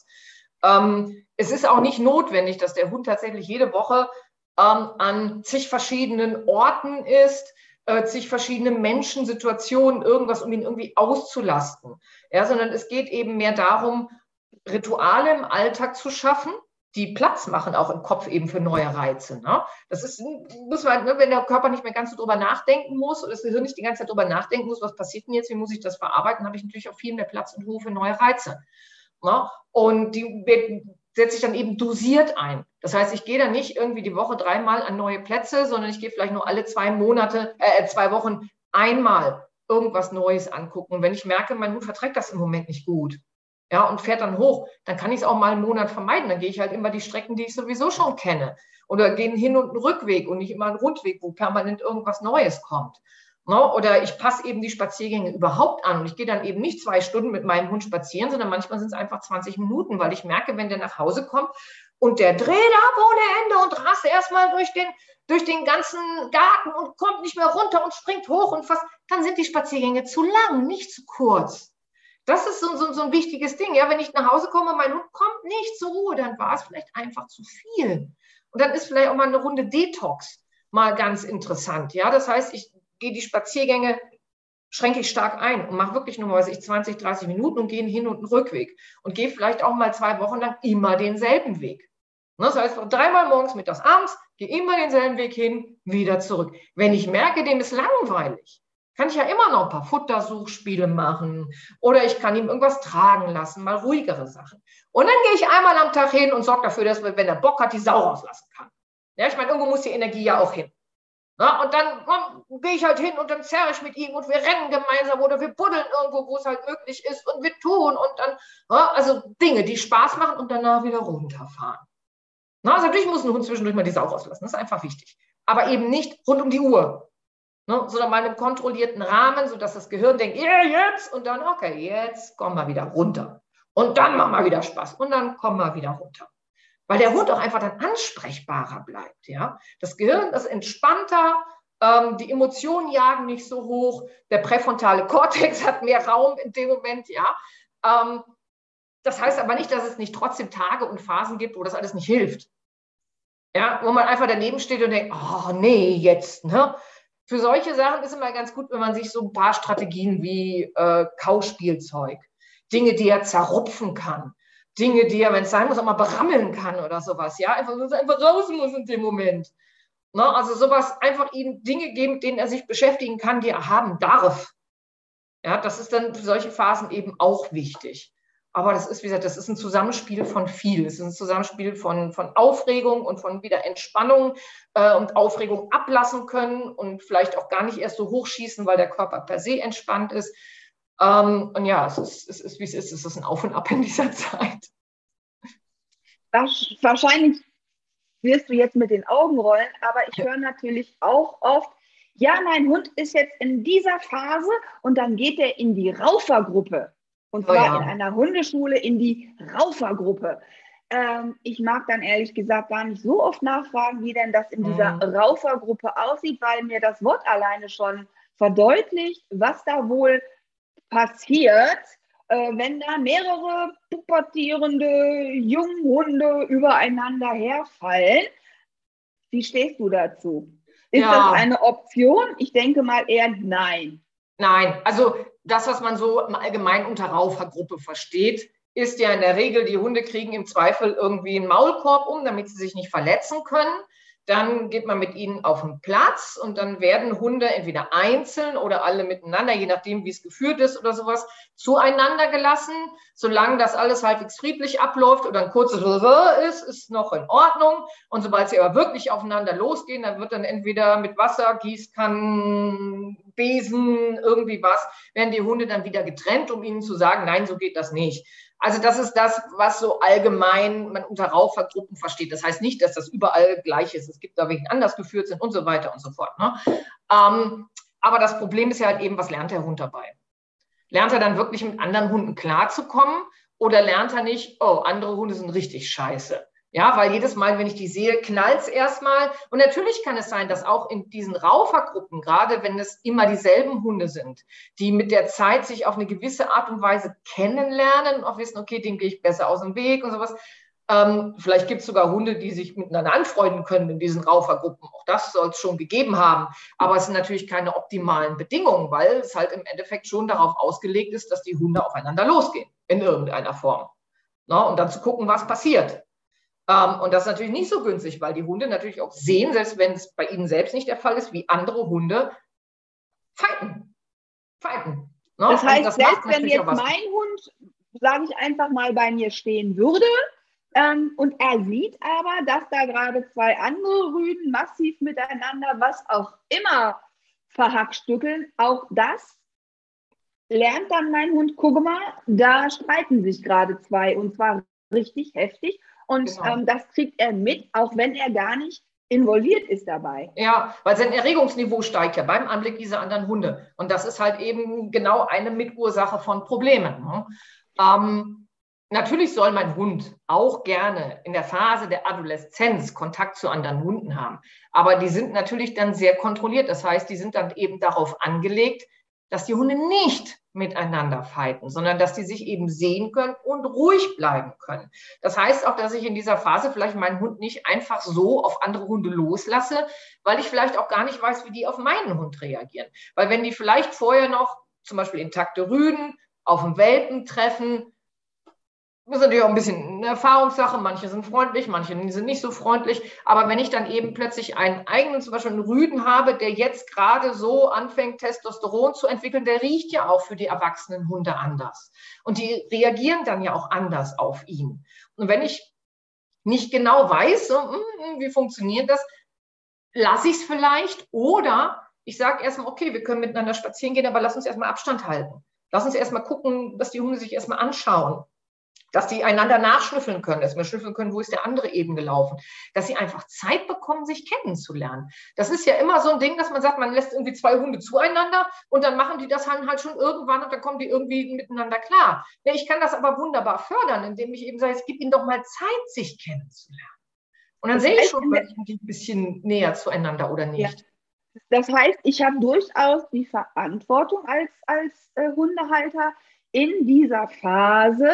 Ähm, es ist auch nicht notwendig, dass der Hund tatsächlich jede Woche ähm, an zig verschiedenen Orten ist, äh, zig verschiedene Menschen, Situationen, irgendwas, um ihn irgendwie auszulasten. Ja, sondern es geht eben mehr darum, Rituale im Alltag zu schaffen, die Platz machen, auch im Kopf eben für neue Reize. Ne? Das ist, muss man, ne, wenn der Körper nicht mehr ganz so drüber nachdenken muss oder das Gehirn nicht die ganze Zeit drüber nachdenken muss, was passiert denn jetzt, wie muss ich das verarbeiten, habe ich natürlich auch viel mehr Platz und Ruhe für neue Reize. Ne? Und die setze ich dann eben dosiert ein. Das heißt, ich gehe dann nicht irgendwie die Woche dreimal an neue Plätze, sondern ich gehe vielleicht nur alle zwei Monate, äh, zwei Wochen einmal irgendwas Neues angucken. Und wenn ich merke, mein Hund verträgt das im Moment nicht gut, ja, und fährt dann hoch, dann kann ich es auch mal einen Monat vermeiden. Dann gehe ich halt immer die Strecken, die ich sowieso schon kenne. Oder gehe einen Hin- und einen Rückweg und nicht immer einen Rundweg, wo permanent irgendwas Neues kommt. No? Oder ich passe eben die Spaziergänge überhaupt an. Und ich gehe dann eben nicht zwei Stunden mit meinem Hund spazieren, sondern manchmal sind es einfach zwanzig Minuten, weil ich merke, wenn der nach Hause kommt und der dreht ab ohne Ende und rast erstmal durch den, durch den ganzen Garten und kommt nicht mehr runter und springt hoch und fast, dann sind die Spaziergänge zu lang, nicht zu kurz. Das ist so, so, so ein wichtiges Ding. Ja, wenn ich nach Hause komme, mein Hund kommt nicht zur Ruhe, dann war es vielleicht einfach zu viel. Und dann ist vielleicht auch mal eine Runde Detox mal ganz interessant. Ja, das heißt, ich gehe die Spaziergänge, schränke ich stark ein und mache wirklich nur, weiß ich, zwanzig, dreißig Minuten und gehe einen Hin- und einen Rückweg. Und gehe vielleicht auch mal zwei Wochen lang immer denselben Weg. Das heißt, dreimal morgens, mittags, abends, gehe immer denselben Weg hin, wieder zurück. Wenn ich merke, dem ist langweilig, kann ich ja immer noch ein paar Futtersuchspiele machen oder ich kann ihm irgendwas tragen lassen, mal ruhigere Sachen. Und dann gehe ich einmal am Tag hin und sorge dafür, dass er, wenn er Bock hat, die Sau rauslassen kann. Ja, ich meine, irgendwo muss die Energie ja auch hin. Ja, und dann um, gehe ich halt hin und dann zerre ich mit ihm und wir rennen gemeinsam oder wir buddeln irgendwo, wo es halt möglich ist und wir tun und dann, ja, also Dinge, die Spaß machen und danach wieder runterfahren. Na, also natürlich muss ein Hund zwischendurch mal die Sau rauslassen, das ist einfach wichtig. Aber eben nicht rund um die Uhr. Ne? Sondern mal in einem kontrollierten Rahmen, sodass das Gehirn denkt, ja, jetzt, und dann, okay, jetzt kommen wir wieder runter. Und dann machen wir wieder Spaß. Und dann kommen wir wieder runter. Weil der Hund auch einfach dann ansprechbarer bleibt. Ja? Das Gehirn ist entspannter, ähm, die Emotionen jagen nicht so hoch, der präfrontale Kortex hat mehr Raum in dem Moment. Ja? Ähm, das heißt aber nicht, dass es nicht trotzdem Tage und Phasen gibt, wo das alles nicht hilft. Ja? Wo man einfach daneben steht und denkt, oh nee, jetzt. Ne? Für solche Sachen ist es immer ganz gut, wenn man sich so ein paar Strategien wie äh, Kauspielzeug, Dinge, die er zerrupfen kann, Dinge, die er, wenn es sein muss, auch mal berammeln kann oder sowas, ja, einfach, dass er einfach raus muss in dem Moment. Ne? Also sowas, einfach ihm Dinge geben, mit denen er sich beschäftigen kann, die er haben darf. Ja, das ist dann für solche Phasen eben auch wichtig. Aber das ist, wie gesagt, das ist ein Zusammenspiel von viel. Es ist ein Zusammenspiel von, von Aufregung und von wieder Entspannung äh, und Aufregung ablassen können und vielleicht auch gar nicht erst so hochschießen, weil der Körper per se entspannt ist. Ähm, und ja, es ist, es ist, wie es ist. Es ist ein Auf und Ab in dieser Zeit. Wahrscheinlich wirst du jetzt mit den Augen rollen, aber ich höre natürlich auch oft, ja, mein Hund ist jetzt in dieser Phase und dann geht er in die Raufergruppe. Und zwar oh ja. in einer Hundeschule in die Raufergruppe. Ähm, ich mag dann ehrlich gesagt gar nicht so oft nachfragen, wie denn das in dieser mhm. Raufergruppe aussieht, weil mir das Wort alleine schon verdeutlicht, was da wohl passiert, äh, wenn da mehrere pubertierende Junghunde übereinander herfallen. Wie stehst du dazu? Ist ja. das eine Option? Ich denke mal eher nein. Nein, also das, was man so im Allgemeinen unter Raufergruppe versteht, ist ja in der Regel, die Hunde kriegen im Zweifel irgendwie einen Maulkorb um, damit sie sich nicht verletzen können. Dann geht man mit ihnen auf den Platz und dann werden Hunde entweder einzeln oder alle miteinander, je nachdem, wie es geführt ist oder sowas, zueinander gelassen. Solange das alles halbwegs friedlich abläuft oder ein kurzes ist, ist noch in Ordnung. Und sobald sie aber wirklich aufeinander losgehen, dann wird dann entweder mit Wasser, Gießkannen, Besen, irgendwie was, werden die Hunde dann wieder getrennt, um ihnen zu sagen, nein, so geht das nicht. Also das ist das, was so allgemein man unter Raufergruppen versteht. Das heißt nicht, dass das überall gleich ist. Es gibt da welche anders geführt sind und so weiter und so fort. Ne? Ähm, aber das Problem ist ja halt eben, was lernt der Hund dabei? Lernt er dann wirklich mit anderen Hunden klarzukommen oder lernt er nicht, oh, andere Hunde sind richtig scheiße? Ja, weil jedes Mal, wenn ich die sehe, knallt es erstmal. Und natürlich kann es sein, dass auch in diesen Raufergruppen, gerade wenn es immer dieselben Hunde sind, die mit der Zeit sich auf eine gewisse Art und Weise kennenlernen und auch wissen, okay, dem gehe ich besser aus dem Weg und sowas. Ähm, vielleicht gibt es sogar Hunde, die sich miteinander anfreunden können in diesen Raufergruppen. Auch das soll es schon gegeben haben. Aber es sind natürlich keine optimalen Bedingungen, weil es halt im Endeffekt schon darauf ausgelegt ist, dass die Hunde aufeinander losgehen in irgendeiner Form. Na, und dann zu gucken, was passiert. Um, und das ist natürlich nicht so günstig, weil die Hunde natürlich auch sehen, selbst wenn es bei ihnen selbst nicht der Fall ist, wie andere Hunde fighten. fighten ne? Das heißt, das selbst wenn jetzt mein Hund, sage ich einfach mal, bei mir stehen würde ähm, und er sieht aber, dass da gerade zwei andere Rüden massiv miteinander, was auch immer, verhackstückeln, auch das lernt dann mein Hund, guck mal, da streiten sich gerade zwei und zwar richtig heftig. Und genau. ähm, das kriegt er mit, auch wenn er gar nicht involviert ist dabei. Ja, weil sein Erregungsniveau steigt ja beim Anblick dieser anderen Hunde. Und das ist halt eben genau eine Mitursache von Problemen. Ne? Ähm, natürlich soll mein Hund auch gerne in der Phase der Adoleszenz Kontakt zu anderen Hunden haben. Aber die sind natürlich dann sehr kontrolliert. Das heißt, die sind dann eben darauf angelegt, dass die Hunde nicht miteinander fighten, sondern dass die sich eben sehen können und ruhig bleiben können. Das heißt auch, dass ich in dieser Phase vielleicht meinen Hund nicht einfach so auf andere Hunde loslasse, weil ich vielleicht auch gar nicht weiß, wie die auf meinen Hund reagieren. Weil wenn die vielleicht vorher noch zum Beispiel intakte Rüden auf dem Welpen treffen, das ist natürlich auch ein bisschen eine Erfahrungssache. Manche sind freundlich, manche sind nicht so freundlich. Aber wenn ich dann eben plötzlich einen eigenen, zum Beispiel einen Rüden habe, der jetzt gerade so anfängt, Testosteron zu entwickeln, der riecht ja auch für die erwachsenen Hunde anders. Und die reagieren dann ja auch anders auf ihn. Und wenn ich nicht genau weiß, so, wie funktioniert das, lasse ich es vielleicht. Oder ich sage erstmal, okay, wir können miteinander spazieren gehen, aber lass uns erstmal Abstand halten. Lass uns erstmal gucken, dass die Hunde sich erstmal anschauen. dass die einander nachschnüffeln können, dass wir schnüffeln können, wo ist der andere eben gelaufen, dass sie einfach Zeit bekommen, sich kennenzulernen. Das ist ja immer so ein Ding, dass man sagt, man lässt irgendwie zwei Hunde zueinander und dann machen die das dann halt schon irgendwann und dann kommen die irgendwie miteinander klar. Ja, ich kann das aber wunderbar fördern, indem ich eben sage, es gibt ihnen doch mal Zeit, sich kennenzulernen. Und dann Das sehe ich heißt, schon, sind die ein bisschen näher zueinander oder nicht. Ja. Das heißt, ich habe durchaus die Verantwortung als, als äh, Hundehalter, in dieser Phase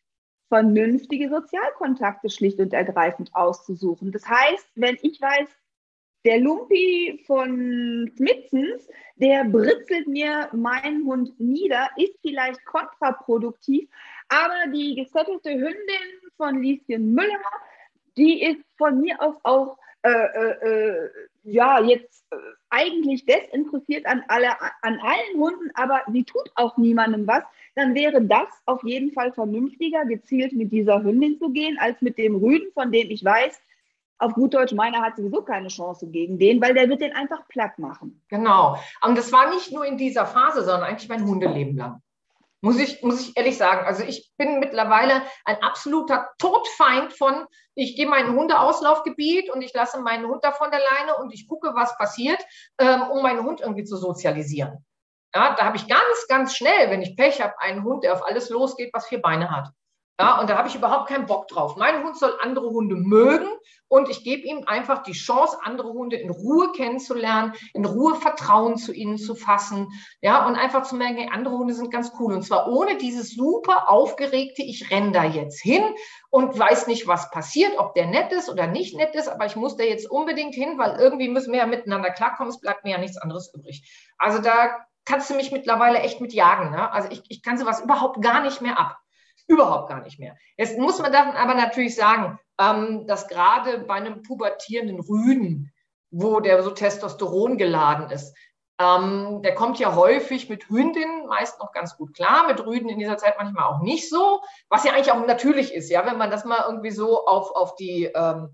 vernünftige Sozialkontakte schlicht und ergreifend auszusuchen. Das heißt, wenn ich weiß, der Lumpi von Smithsons, der britzelt mir meinen Hund nieder, ist vielleicht kontraproduktiv, aber die gesettelte Hündin von Lieschen Müller, die ist von mir aus auch äh, äh, ja jetzt äh, eigentlich desinteressiert an, alle, an allen Hunden, aber sie tut auch niemandem was, dann wäre das auf jeden Fall vernünftiger, gezielt mit dieser Hündin zu gehen, als mit dem Rüden, von dem ich weiß, auf gut Deutsch, meiner hat sowieso keine Chance gegen den, weil der wird den einfach platt machen. Genau. Und das war nicht nur in dieser Phase, sondern eigentlich mein Hundeleben lang. Muss ich, muss ich ehrlich sagen. Also ich bin mittlerweile ein absoluter Todfeind von, ich gehe mein Hundeauslaufgebiet und ich lasse meinen Hund da von der Leine und ich gucke, was passiert, ähm, um meinen Hund irgendwie zu sozialisieren. Ja, da habe ich ganz, ganz schnell, wenn ich Pech habe, einen Hund, der auf alles losgeht, was vier Beine hat. Ja, und da habe ich überhaupt keinen Bock drauf. Mein Hund soll andere Hunde mögen und ich gebe ihm einfach die Chance, andere Hunde in Ruhe kennenzulernen, in Ruhe Vertrauen zu ihnen zu fassen, ja, und einfach zu merken, hey, andere Hunde sind ganz cool. Und zwar ohne dieses super aufgeregte, ich renne da jetzt hin und weiß nicht, was passiert, ob der nett ist oder nicht nett ist, aber ich muss da jetzt unbedingt hin, weil irgendwie müssen wir ja miteinander klarkommen, es bleibt mir ja nichts anderes übrig. Also da kannst du mich mittlerweile echt mit jagen, ne? Also ich, ich kann sowas überhaupt gar nicht mehr ab. Überhaupt gar nicht mehr. Jetzt muss man dann aber natürlich sagen, ähm, dass gerade bei einem pubertierenden Rüden, wo der so Testosteron geladen ist, ähm, der kommt ja häufig mit Hündinnen meist noch ganz gut klar, mit Rüden in dieser Zeit manchmal auch nicht so, was ja eigentlich auch natürlich ist, ja, wenn man das mal irgendwie so auf, auf die ähm,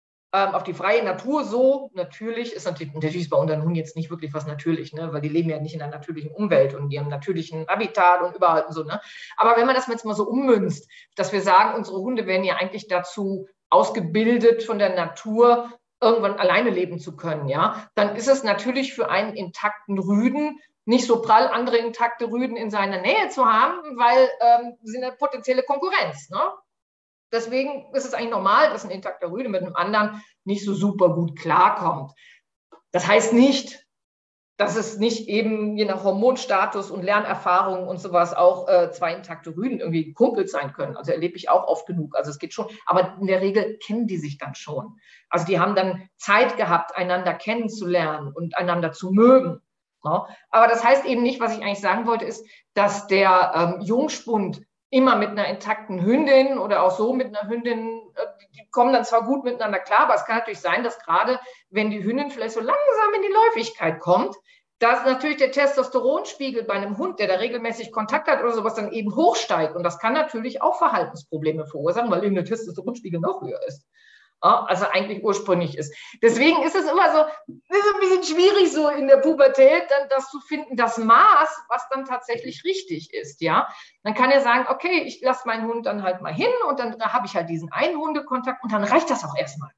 auf die freie Natur so, natürlich ist natürlich, natürlich ist bei unseren Hunden jetzt nicht wirklich was natürlich, ne? Weil die leben ja nicht in einer natürlichen Umwelt und ihrem natürlichen Habitat und überall und so, ne? Aber wenn man das jetzt mal so ummünzt, dass wir sagen, unsere Hunde werden ja eigentlich dazu ausgebildet von der Natur, irgendwann alleine leben zu können, ja, dann ist es natürlich für einen intakten Rüden nicht so prall, andere intakte Rüden in seiner Nähe zu haben, weil ähm, sie sind eine potenzielle Konkurrenz, ne? Deswegen ist es eigentlich normal, dass ein intakter Rüde mit einem anderen nicht so super gut klarkommt. Das heißt nicht, dass es nicht eben je nach Hormonstatus und Lernerfahrung und sowas auch äh, zwei intakte Rüden irgendwie Kumpels sein können. Also erlebe ich auch oft genug. Also es geht schon, aber in der Regel kennen die sich dann schon. Also die haben dann Zeit gehabt, einander kennenzulernen und einander zu mögen. Ja? Aber das heißt eben nicht, was ich eigentlich sagen wollte, ist, dass der ähm, Jungspund immer mit einer intakten Hündin oder auch so mit einer Hündin, die kommen dann zwar gut miteinander klar, aber es kann natürlich sein, dass gerade, wenn die Hündin vielleicht so langsam in die Läufigkeit kommt, dass natürlich der Testosteronspiegel bei einem Hund, der da regelmäßig Kontakt hat oder sowas, dann eben hochsteigt. Und das kann natürlich auch Verhaltensprobleme verursachen, weil eben der Testosteronspiegel noch höher ist. Ja, also eigentlich ursprünglich ist. Deswegen ist es immer so, ist ein bisschen schwierig so in der Pubertät, dann das zu finden, das Maß, was dann tatsächlich richtig ist, ja. Dann kann er sagen, okay, ich lasse meinen Hund dann halt mal hin und dann habe ich halt diesen einen Hundekontakt und dann reicht das auch erstmal.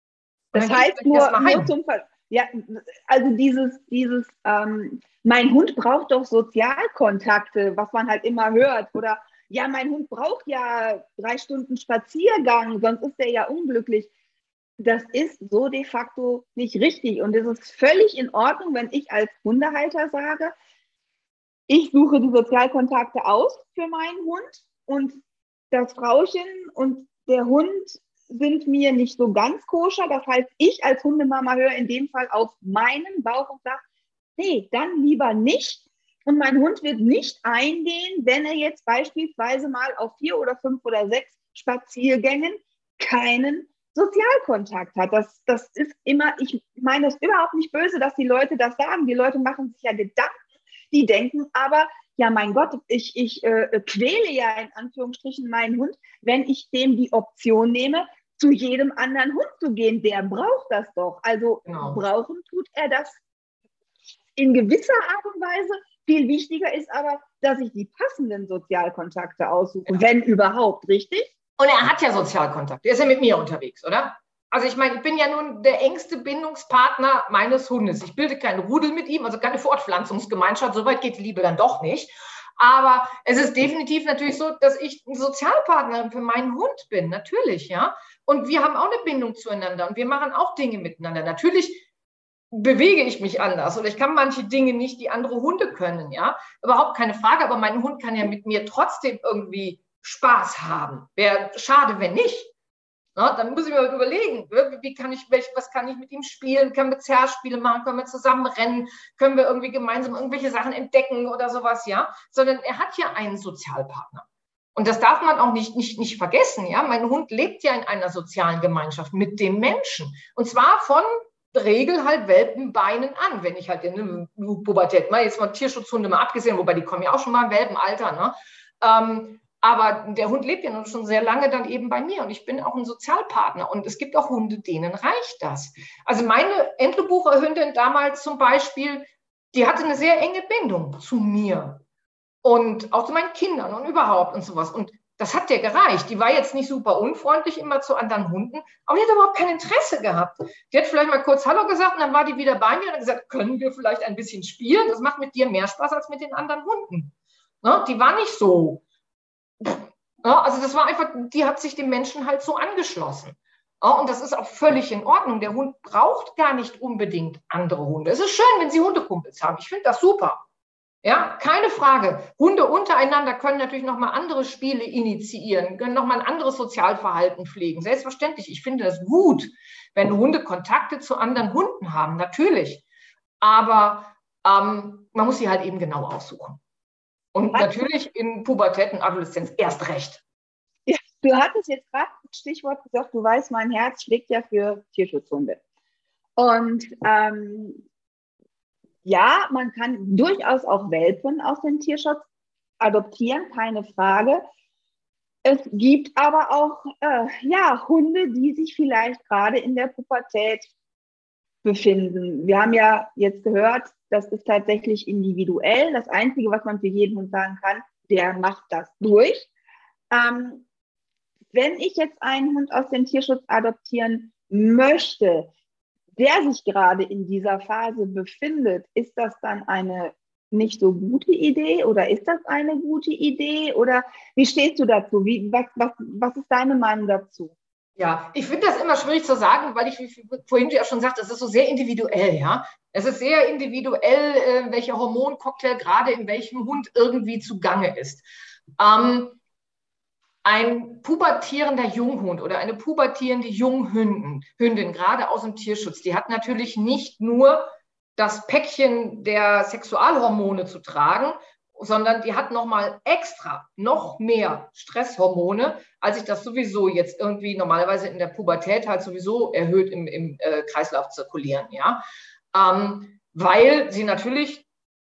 Das heißt nur, nur zum Fall, ja, also dieses, dieses, ähm, mein Hund braucht doch Sozialkontakte, was man halt immer hört, oder ja, mein Hund braucht ja drei Stunden Spaziergang, sonst ist er ja unglücklich. Das ist so de facto nicht richtig. Und es ist völlig in Ordnung, wenn ich als Hundehalter sage, ich suche die Sozialkontakte aus für meinen Hund und das Frauchen und der Hund sind mir nicht so ganz koscher. Das heißt, ich als Hundemama höre in dem Fall auf meinen Bauch und sage, nee, dann lieber nicht. Und mein Hund wird nicht eingehen, wenn er jetzt beispielsweise mal auf vier oder fünf oder sechs Spaziergängen keinen Sozialkontakt hat. Das, das ist immer, ich meine das überhaupt nicht böse, dass die Leute das sagen. Die Leute machen sich ja Gedanken, die denken aber, ja mein Gott, ich, ich äh, quäle ja in Anführungsstrichen meinen Hund, wenn ich dem die Option nehme, zu jedem anderen Hund zu gehen. Der braucht das doch. Also genau. Brauchen tut er das in gewisser Art und Weise Viel wichtiger ist aber, dass ich die passenden Sozialkontakte aussuche, ja. Wenn überhaupt, richtig? Und er hat ja Sozialkontakt. Er ist ja mit mir unterwegs, oder? Also ich meine, ich bin ja nun der engste Bindungspartner meines Hundes. Ich bilde keinen Rudel mit ihm, also keine Fortpflanzungsgemeinschaft. So weit geht die Liebe dann doch nicht. Aber es ist definitiv natürlich so, dass ich ein Sozialpartner für meinen Hund bin, natürlich, ja. Und wir haben auch eine Bindung zueinander und wir machen auch Dinge miteinander. Natürlich bewege ich mich anders oder ich kann manche Dinge nicht, die andere Hunde können, ja. Überhaupt keine Frage, aber mein Hund kann ja mit mir trotzdem irgendwie Spaß haben. Wäre schade, wenn nicht. Na, dann muss ich mir überlegen, wie kann ich, was kann ich mit ihm spielen? Können wir Zerrspiele machen? Können wir zusammen rennen? Können wir irgendwie gemeinsam irgendwelche Sachen entdecken oder sowas, ja? Sondern er hat ja einen Sozialpartner. Und das darf man auch nicht, nicht, nicht vergessen, ja? Mein Hund lebt ja in einer sozialen Gemeinschaft mit dem Menschen. Und zwar von Regel halt Welpenbeinen an, wenn ich halt in der Pubertät, mal jetzt mal Tierschutzhunde mal abgesehen, wobei die kommen ja auch schon mal im Welpenalter, ne? Ähm, Aber der Hund lebt ja nun schon sehr lange dann eben bei mir und ich bin auch ein Sozialpartner und es gibt auch Hunde, denen reicht das. Also meine Entlebucher Hündin damals zum Beispiel, die hatte eine sehr enge Bindung zu mir und auch zu meinen Kindern und überhaupt und sowas. Und das hat der gereicht. Die war jetzt nicht super unfreundlich immer zu anderen Hunden, aber die hat überhaupt kein Interesse gehabt. Die hat vielleicht mal kurz Hallo gesagt und dann war die wieder bei mir und hat gesagt, können wir vielleicht ein bisschen spielen? Das macht mit dir mehr Spaß als mit den anderen Hunden. Ne? Die war nicht so. Ja, also das war einfach, die hat sich dem Menschen halt so angeschlossen. Ja, und das ist auch völlig in Ordnung. Der Hund braucht gar nicht unbedingt andere Hunde. Es ist schön, wenn sie Hundekumpels haben. Ich finde das super. Ja, keine Frage. Hunde untereinander können natürlich nochmal andere Spiele initiieren, können nochmal ein anderes Sozialverhalten pflegen. Selbstverständlich. Ich finde das gut, wenn Hunde Kontakte zu anderen Hunden haben. Natürlich. Aber ähm, man muss sie halt eben genau aussuchen. Und natürlich in Pubertät und Adoleszenz erst recht. Ja, du hattest jetzt gerade das Stichwort gesagt, du weißt, mein Herz schlägt ja für Tierschutzhunde. Und ähm, ja, man kann durchaus auch Welpen aus dem Tierschutz adoptieren, keine Frage. Es gibt aber auch äh, ja, Hunde, die sich vielleicht gerade in der Pubertät befinden. Wir haben ja jetzt gehört, das ist tatsächlich individuell. Das Einzige, was man für jeden Hund sagen kann, der macht das durch. Ähm, wenn ich jetzt einen Hund aus dem Tierschutz adoptieren möchte, der sich gerade in dieser Phase befindet, ist das dann eine nicht so gute Idee oder ist das eine gute Idee? Oder wie stehst du dazu? Wie, was, was, was ist deine Meinung dazu? Ja, ich finde das immer schwierig zu sagen, weil ich, wie vorhin ja schon sagte, das ist so sehr individuell, ja. Es ist sehr individuell, äh, welcher Hormoncocktail gerade in welchem Hund irgendwie zugange ist. Ähm, ein pubertierender Junghund oder eine pubertierende Junghündin, Hündin, gerade aus dem Tierschutz, die hat natürlich nicht nur das Päckchen der Sexualhormone zu tragen, sondern die hat nochmal extra, noch mehr Stresshormone, als ich das sowieso jetzt irgendwie normalerweise in der Pubertät halt sowieso erhöht im, im äh, Kreislauf zirkulieren, ja. Ähm, weil sie natürlich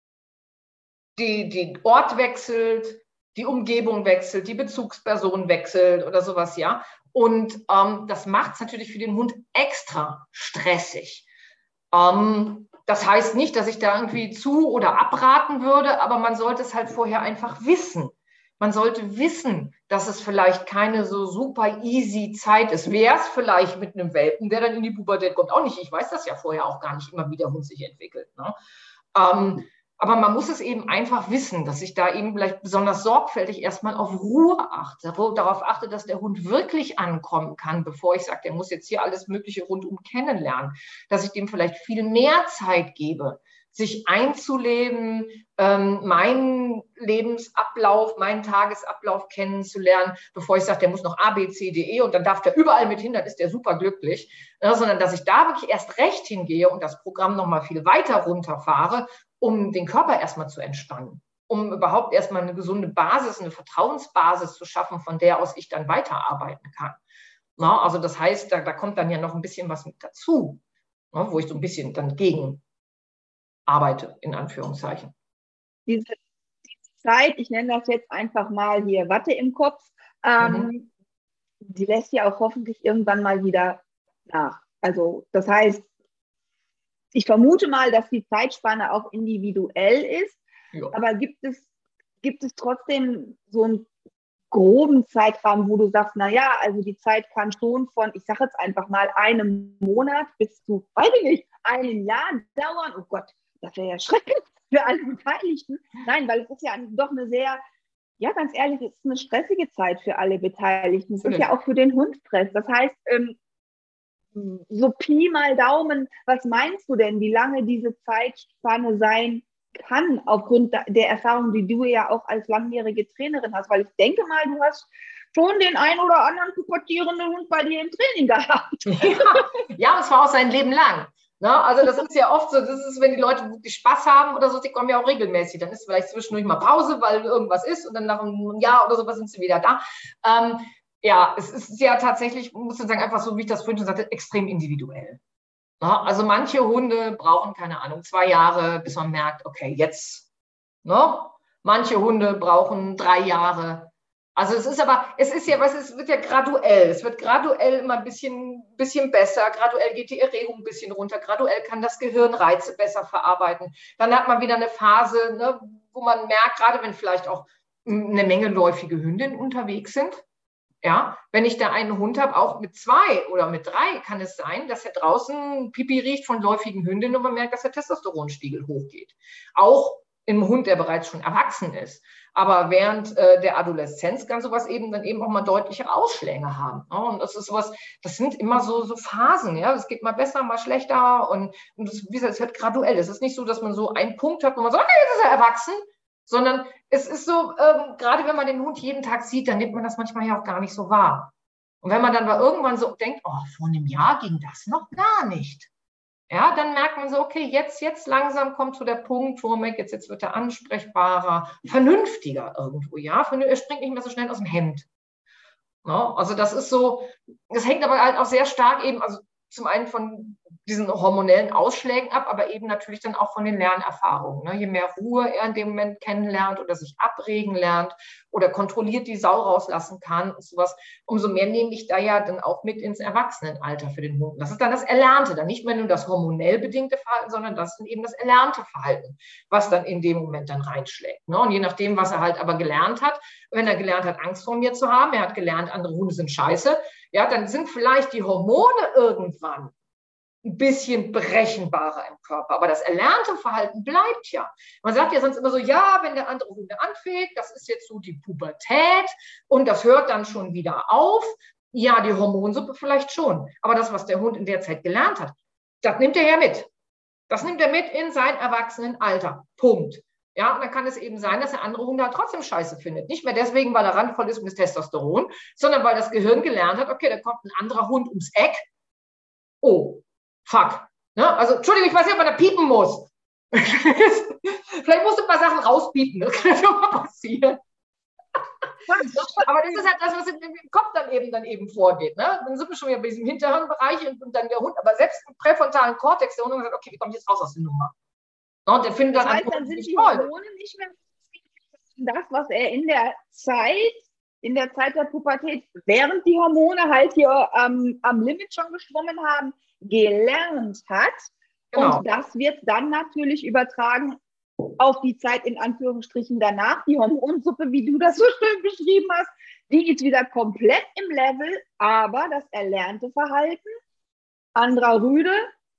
die, die Ort wechselt, die Umgebung wechselt, die Bezugsperson wechselt oder sowas, ja. Und ähm, das macht es natürlich für den Hund extra stressig. Ähm, das heißt nicht, dass ich da irgendwie zu oder abraten würde, aber man sollte es halt vorher einfach wissen. Man sollte wissen, dass es vielleicht keine so super easy Zeit ist. Wäre es vielleicht mit einem Welpen, der dann in die Pubertät kommt, auch nicht. Ich weiß das ja vorher auch gar nicht immer, wie der Hund sich entwickelt. Ne? Ähm, aber man muss es eben einfach wissen, dass ich da eben vielleicht besonders sorgfältig erstmal auf Ruhe achte, darauf achte, dass der Hund wirklich ankommen kann, bevor ich sage, der muss jetzt hier alles Mögliche rundum kennenlernen, dass ich dem vielleicht viel mehr Zeit gebe, sich einzuleben, ähm, meinen Lebensablauf, meinen Tagesablauf kennenzulernen, bevor ich sage, der muss noch A, B, C, D, E und dann darf der überall mit hin, dann ist der super glücklich, ja, sondern dass ich da wirklich erst recht hingehe und das Programm nochmal viel weiter runterfahre, um den Körper erstmal zu entspannen, um überhaupt erstmal eine gesunde Basis, eine Vertrauensbasis zu schaffen, von der aus ich dann weiterarbeiten kann. Na, also das heißt, da, da kommt dann ja noch ein bisschen was mit dazu, na, wo ich so ein bisschen dann gegen arbeite, in Anführungszeichen. Diese, diese Zeit, ich nenne das jetzt einfach mal hier Watte im Kopf, ähm, mhm. die lässt ja auch hoffentlich irgendwann mal wieder nach. Also das heißt, ich vermute mal, dass die Zeitspanne auch individuell ist. Ja. Aber gibt es, gibt es trotzdem so einen groben Zeitrahmen, wo du sagst, naja, also die Zeit kann schon von, ich sage jetzt einfach mal, einem Monat bis zu, weiß ich nicht, einem Jahr dauern? Oh Gott, das wäre ja schrecklich für alle Beteiligten. Nein, weil es ist ja doch eine sehr, ja, ganz ehrlich, es ist eine stressige Zeit für alle Beteiligten. Es ist ja auch für den Hund Stress. Das heißt, ähm, so Pi mal Daumen, was meinst du denn, wie lange diese Zeitspanne sein kann, aufgrund der Erfahrung, die du ja auch als langjährige Trainerin hast? Weil ich denke mal, du hast schon den ein oder anderen pubertierenden Hund bei dir im Training gehabt. Ja, ja, und zwar auch sein Leben lang. Ne? Also das ist ja oft so, das ist, wenn die Leute wirklich Spaß haben oder so, die kommen ja auch regelmäßig. Dann ist vielleicht zwischendurch mal Pause, weil irgendwas ist und dann nach einem Jahr oder sowas sind sie wieder da. Ähm, ja, es ist ja tatsächlich, muss ich sagen, einfach so, wie ich das vorhin schon sagte, extrem individuell. Ne? Also manche Hunde brauchen, keine Ahnung, zwei Jahre, bis man merkt, okay, jetzt. Ne? Manche Hunde brauchen drei Jahre. Also es ist aber, es ist ja, was, es wird ja graduell. Es wird graduell immer ein bisschen, bisschen besser. Graduell geht die Erregung ein bisschen runter. Graduell kann das Gehirn Reize besser verarbeiten. Dann hat man wieder eine Phase, ne, wo man merkt, gerade wenn vielleicht auch eine Menge läufige Hündinnen unterwegs sind. Ja, wenn ich da einen Hund habe, auch mit zwei oder mit drei, kann es sein, dass er draußen Pipi riecht von läufigen Hündinnen und man merkt, dass der Testosteronspiegel hochgeht. Auch im Hund, der bereits schon erwachsen ist. Aber während äh, der Adoleszenz kann sowas eben dann eben auch mal deutliche Ausschläge haben. Ne? Und das ist sowas, das sind immer so, so Phasen, ja. Es geht mal besser, mal schlechter und, und das, wie gesagt, es wird graduell. Es ist nicht so, dass man so einen Punkt hat, wo man sagt, okay, jetzt ist er erwachsen, sondern es ist so, ähm, gerade wenn man den Hund jeden Tag sieht, dann nimmt man das manchmal ja auch gar nicht so wahr. Und wenn man dann mal irgendwann so denkt, oh, vor einem Jahr ging das noch gar nicht. Ja, dann merkt man so, okay, jetzt, jetzt langsam kommt so der Punkt, wo man merkt, jetzt, jetzt wird er ansprechbarer, vernünftiger irgendwo, ja. Er springt nicht mehr so schnell aus dem Hemd. Ja, also das ist so, das hängt aber halt auch sehr stark eben, also zum einen von diesen hormonellen Ausschlägen ab, aber eben natürlich dann auch von den Lernerfahrungen. Ne? Je mehr Ruhe er in dem Moment kennenlernt oder sich abregen lernt oder kontrolliert die Sau rauslassen kann und sowas, umso mehr nehme ich da ja dann auch mit ins Erwachsenenalter für den Hund. Das ist dann das Erlernte, dann nicht mehr nur das hormonell bedingte Verhalten, sondern das ist dann eben das erlernte Verhalten, was dann in dem Moment dann reinschlägt. Ne? Und je nachdem, was er halt aber gelernt hat, wenn er gelernt hat, Angst vor mir zu haben, er hat gelernt, andere Hunde sind scheiße, ja, dann sind vielleicht die Hormone irgendwann ein bisschen berechenbarer im Körper. Aber das erlernte Verhalten bleibt ja. Man sagt ja sonst immer so, ja, wenn der andere Hunde anfängt, das ist jetzt so die Pubertät und das hört dann schon wieder auf. Ja, die Hormonsuppe vielleicht schon. Aber das, was der Hund in der Zeit gelernt hat, das nimmt er ja mit. Das nimmt er mit in sein Erwachsenenalter. Punkt. Ja, und dann kann es eben sein, dass er andere Hunde halt trotzdem scheiße findet. Nicht mehr deswegen, weil er randvoll ist mit Testosteron, sondern weil das Gehirn gelernt hat, okay, da kommt ein anderer Hund ums Eck. Oh, fuck. Ne? Also, Entschuldigung, ich weiß nicht, ob man da piepen muss. Vielleicht musst du ein paar Sachen rauspiepen. Das kann schon mal passieren. Aber das ist halt das, was im Kopf dann eben, dann eben vorgeht. Ne? Dann sind wir schon wieder bei diesem Hinterhirnbereich und, und dann der Hund, aber selbst im präfrontalen Kortex, der Hund sagt, okay, wie kommt jetzt raus aus der Nummer? Und der findet das dann, heißt, dann sind die Hormone nicht mehr das, was er in der Zeit, in der Zeit der Pubertät, während die Hormone halt hier ähm, am Limit schon geschwommen haben, gelernt hat. Genau. Und das wird dann natürlich übertragen auf die Zeit in Anführungsstrichen danach. Die Hormonsuppe, wie du das so schön beschrieben hast, die ist wieder komplett im Level, aber das erlernte Verhalten anderer Rüde,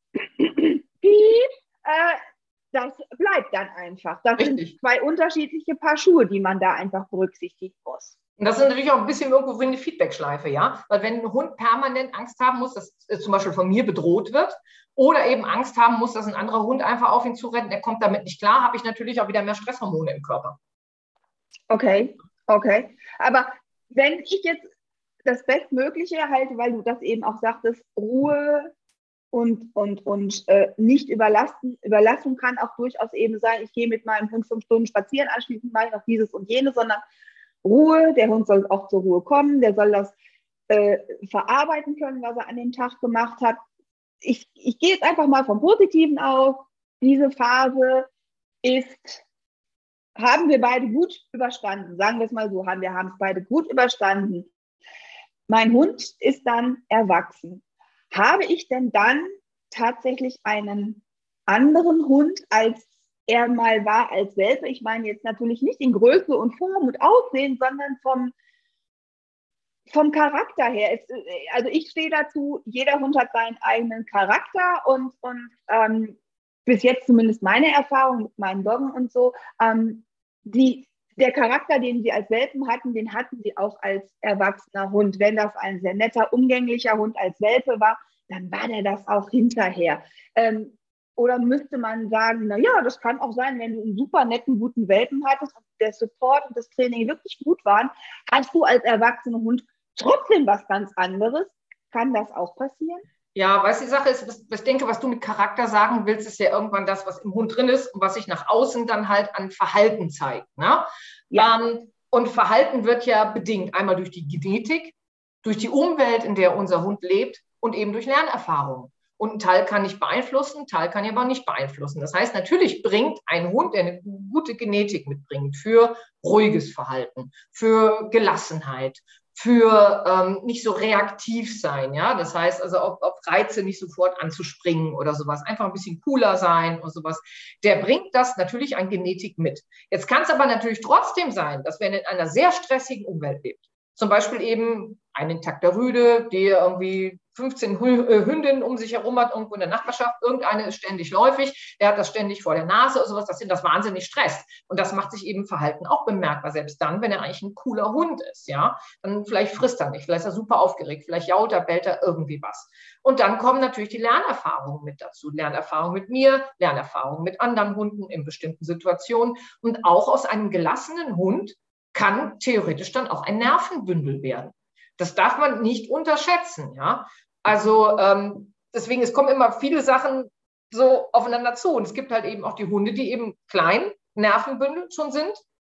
äh, das bleibt dann einfach. Das Richtig. Sind zwei unterschiedliche Paar Schuhe, die man da einfach berücksichtigen muss. Und das ist natürlich auch ein bisschen irgendwo eine Feedbackschleife, ja. Weil wenn ein Hund permanent Angst haben muss, dass er zum Beispiel von mir bedroht wird oder eben Angst haben muss, dass ein anderer Hund einfach auf ihn zurennt, er kommt damit nicht klar, habe ich natürlich auch wieder mehr Stresshormone im Körper. Okay, okay. Aber wenn ich jetzt das Bestmögliche halte, weil du das eben auch sagtest, Ruhe und, und, und äh, nicht überlasten, Überlastung kann auch durchaus eben sein, ich gehe mit meinem Hund fünf Stunden spazieren, anschließend mache ich noch dieses und jenes, sondern Ruhe, der Hund soll auch zur Ruhe kommen, der soll das äh, verarbeiten können, was er an dem Tag gemacht hat. Ich, ich gehe jetzt einfach mal vom Positiven aus. Diese Phase ist, haben wir beide gut überstanden. Sagen wir es mal so, haben wir haben es beide gut überstanden. Mein Hund ist dann erwachsen. Habe ich denn dann tatsächlich einen anderen Hund als er mal war als Welpe. Ich meine jetzt natürlich nicht in Größe und Form und Aussehen, sondern vom, vom Charakter her. Es, also ich stehe dazu, jeder Hund hat seinen eigenen Charakter und, und ähm, bis jetzt zumindest meine Erfahrung mit meinen Doggen und so, ähm, die, der Charakter, den sie als Welpen hatten, den hatten sie auch als erwachsener Hund. Wenn das ein sehr netter, umgänglicher Hund als Welpe war, dann war der das auch hinterher. Ähm, oder müsste man sagen, na ja, das kann auch sein, wenn du einen super netten, guten Welpen hattest und der Support und das Training wirklich gut waren, hast du als erwachsener Hund trotzdem was ganz anderes. Kann das auch passieren? Ja, weißt du, die Sache ist, ich denke, was du mit Charakter sagen willst, ist ja irgendwann das, was im Hund drin ist und was sich nach außen dann halt an Verhalten zeigt. Ne? Ja. Ähm, und Verhalten wird ja bedingt einmal durch die Genetik, durch die Umwelt, in der unser Hund lebt und eben durch Lernerfahrung. Und ein Teil kann ich beeinflussen, ein Teil kann ich aber nicht beeinflussen. Das heißt, natürlich bringt ein Hund, der eine gute Genetik mitbringt, für ruhiges Verhalten, für Gelassenheit, für ähm, nicht so reaktiv sein, ja, das heißt also auf, auf Reize nicht sofort anzuspringen oder sowas, einfach ein bisschen cooler sein und sowas, der bringt das natürlich an Genetik mit. Jetzt kann es aber natürlich trotzdem sein, dass wenn er in einer sehr stressigen Umwelt lebt, zum Beispiel eben ein intakter Rüde, der irgendwie fünfzehn Hündinnen um sich herum hat, irgendwo in der Nachbarschaft, irgendeine ist ständig läufig, der hat das ständig vor der Nase oder sowas, das sind das wahnsinnig stresst. Und das macht sich eben im Verhalten auch bemerkbar, selbst dann, wenn er eigentlich ein cooler Hund ist, ja. Dann vielleicht frisst er nicht, vielleicht ist er super aufgeregt, vielleicht jault er, bellt er irgendwie was. Und dann kommen natürlich die Lernerfahrungen mit dazu. Lernerfahrung mit mir, Lernerfahrung mit anderen Hunden in bestimmten Situationen. Und auch aus einem gelassenen Hund kann theoretisch dann auch ein Nervenbündel werden. Das darf man nicht unterschätzen, ja. Also ähm, deswegen, es kommen immer viele Sachen so aufeinander zu. Und es gibt halt eben auch die Hunde, die eben klein Nervenbündel schon sind.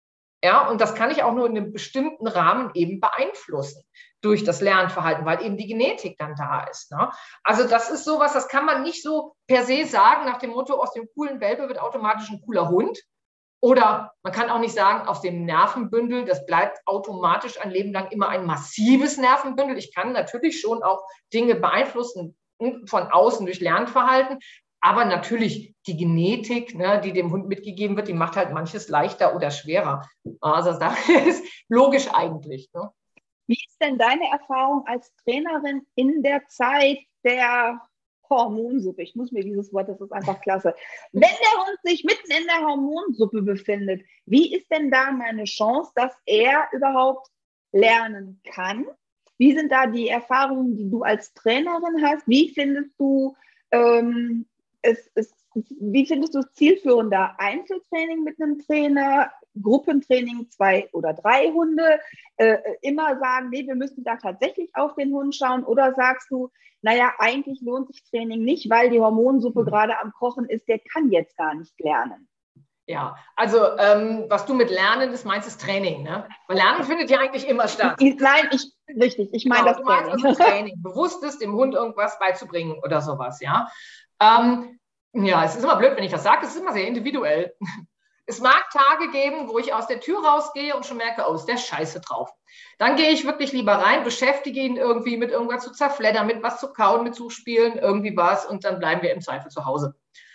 Ja, und das kann ich auch nur in einem bestimmten Rahmen eben beeinflussen durch das Lernverhalten, weil eben die Genetik dann da ist. Ne? Also das ist sowas, das kann man nicht so per se sagen nach dem Motto, aus dem coolen Welpe wird automatisch ein cooler Hund. Oder man kann auch nicht sagen, aus dem Nervenbündel, das bleibt automatisch ein Leben lang immer ein massives Nervenbündel. Ich kann natürlich schon auch Dinge beeinflussen von außen durch Lernverhalten, aber natürlich die Genetik, ne, die dem Hund mitgegeben wird, die macht halt manches leichter oder schwerer. Also das ist logisch eigentlich. Ne? Wie ist denn deine Erfahrung als Trainerin in der Zeit der Hormonsuppe? Ich muss mir dieses Wort, das ist einfach klasse. Wenn der Hund sich mitten in der Hormonsuppe befindet, wie ist denn da meine Chance, dass er überhaupt lernen kann? Wie sind da die Erfahrungen, die du als Trainerin hast? Wie findest du ähm, es, es, wie findest du es zielführender? Einzeltraining mit einem Trainer, Gruppentraining, zwei oder drei Hunde, äh, immer sagen, nee, wir müssen da tatsächlich auf den Hund schauen, oder sagst du, naja, eigentlich lohnt sich Training nicht, weil die Hormonsuppe mhm. gerade am Kochen ist, der kann jetzt gar nicht lernen. Ja, also ähm, was du mit Lernen ist, meinst ist Training, ne? Weil Lernen findet ja eigentlich immer statt. Ich, nein, ich, richtig, ich meine genau, das Training. Also Training, bewusstes dem Hund irgendwas beizubringen oder sowas, ja. Ähm, ja, es ist immer blöd, wenn ich das sage, es ist immer sehr individuell. Es mag Tage geben, wo ich aus der Tür rausgehe und schon merke, oh, ist der Scheiße drauf. Dann gehe ich wirklich lieber rein, beschäftige ihn irgendwie mit irgendwas zu zerfleddern, mit was zu kauen, mit zu spielen, irgendwie was, und dann bleiben wir im Zweifel zu Hause.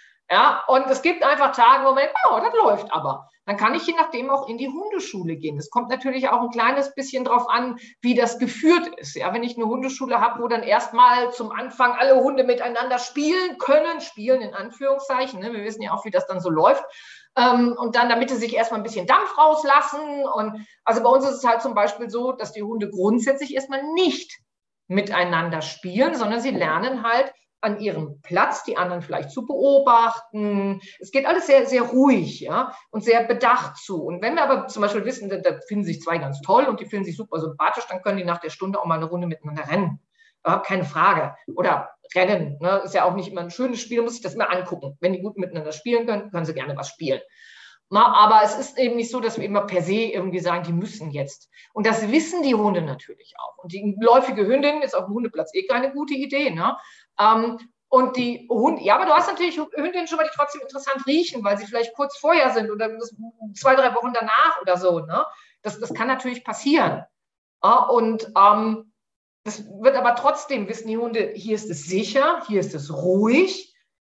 Ja, und es gibt einfach Tage, wo man denkt, oh, das läuft aber. Dann kann ich je nachdem auch in die Hundeschule gehen. Es kommt natürlich auch ein kleines bisschen drauf an, wie das geführt ist. Ja, wenn ich eine Hundeschule habe, wo dann erstmal zum Anfang alle Hunde miteinander spielen können, spielen in Anführungszeichen, ne? Wir wissen ja auch, wie das dann so läuft. Ähm, und dann, damit sie sich erstmal ein bisschen Dampf rauslassen. Und also bei uns ist es halt zum Beispiel so, dass die Hunde grundsätzlich erstmal nicht miteinander spielen, sondern sie lernen halt an ihrem Platz, die anderen vielleicht zu beobachten. Es geht alles sehr, sehr ruhig, ja, und sehr bedacht zu. Und wenn wir aber zum Beispiel wissen, da, da finden sich zwei ganz toll und die finden sich super sympathisch, dann können die nach der Stunde auch mal eine Runde miteinander rennen. Ja, keine Frage. Oder rennen, ne? Ist ja auch nicht immer ein schönes Spiel, muss ich das immer angucken. Wenn die gut miteinander spielen können, können sie gerne was spielen. Na, aber es ist eben nicht so, dass wir immer per se irgendwie sagen, die müssen jetzt. Und das wissen die Hunde natürlich auch. Und die läufige Hündin ist auf dem Hundeplatz eh keine gute Idee, ne? Ähm, und die Hunde, ja, aber du hast natürlich Hündinnen schon mal, die trotzdem interessant riechen, weil sie vielleicht kurz vorher sind oder zwei, drei Wochen danach oder so, ne? Das, das kann natürlich passieren. Ja, und ähm, das wird aber trotzdem wissen die Hunde, hier ist es sicher, hier ist es ruhig,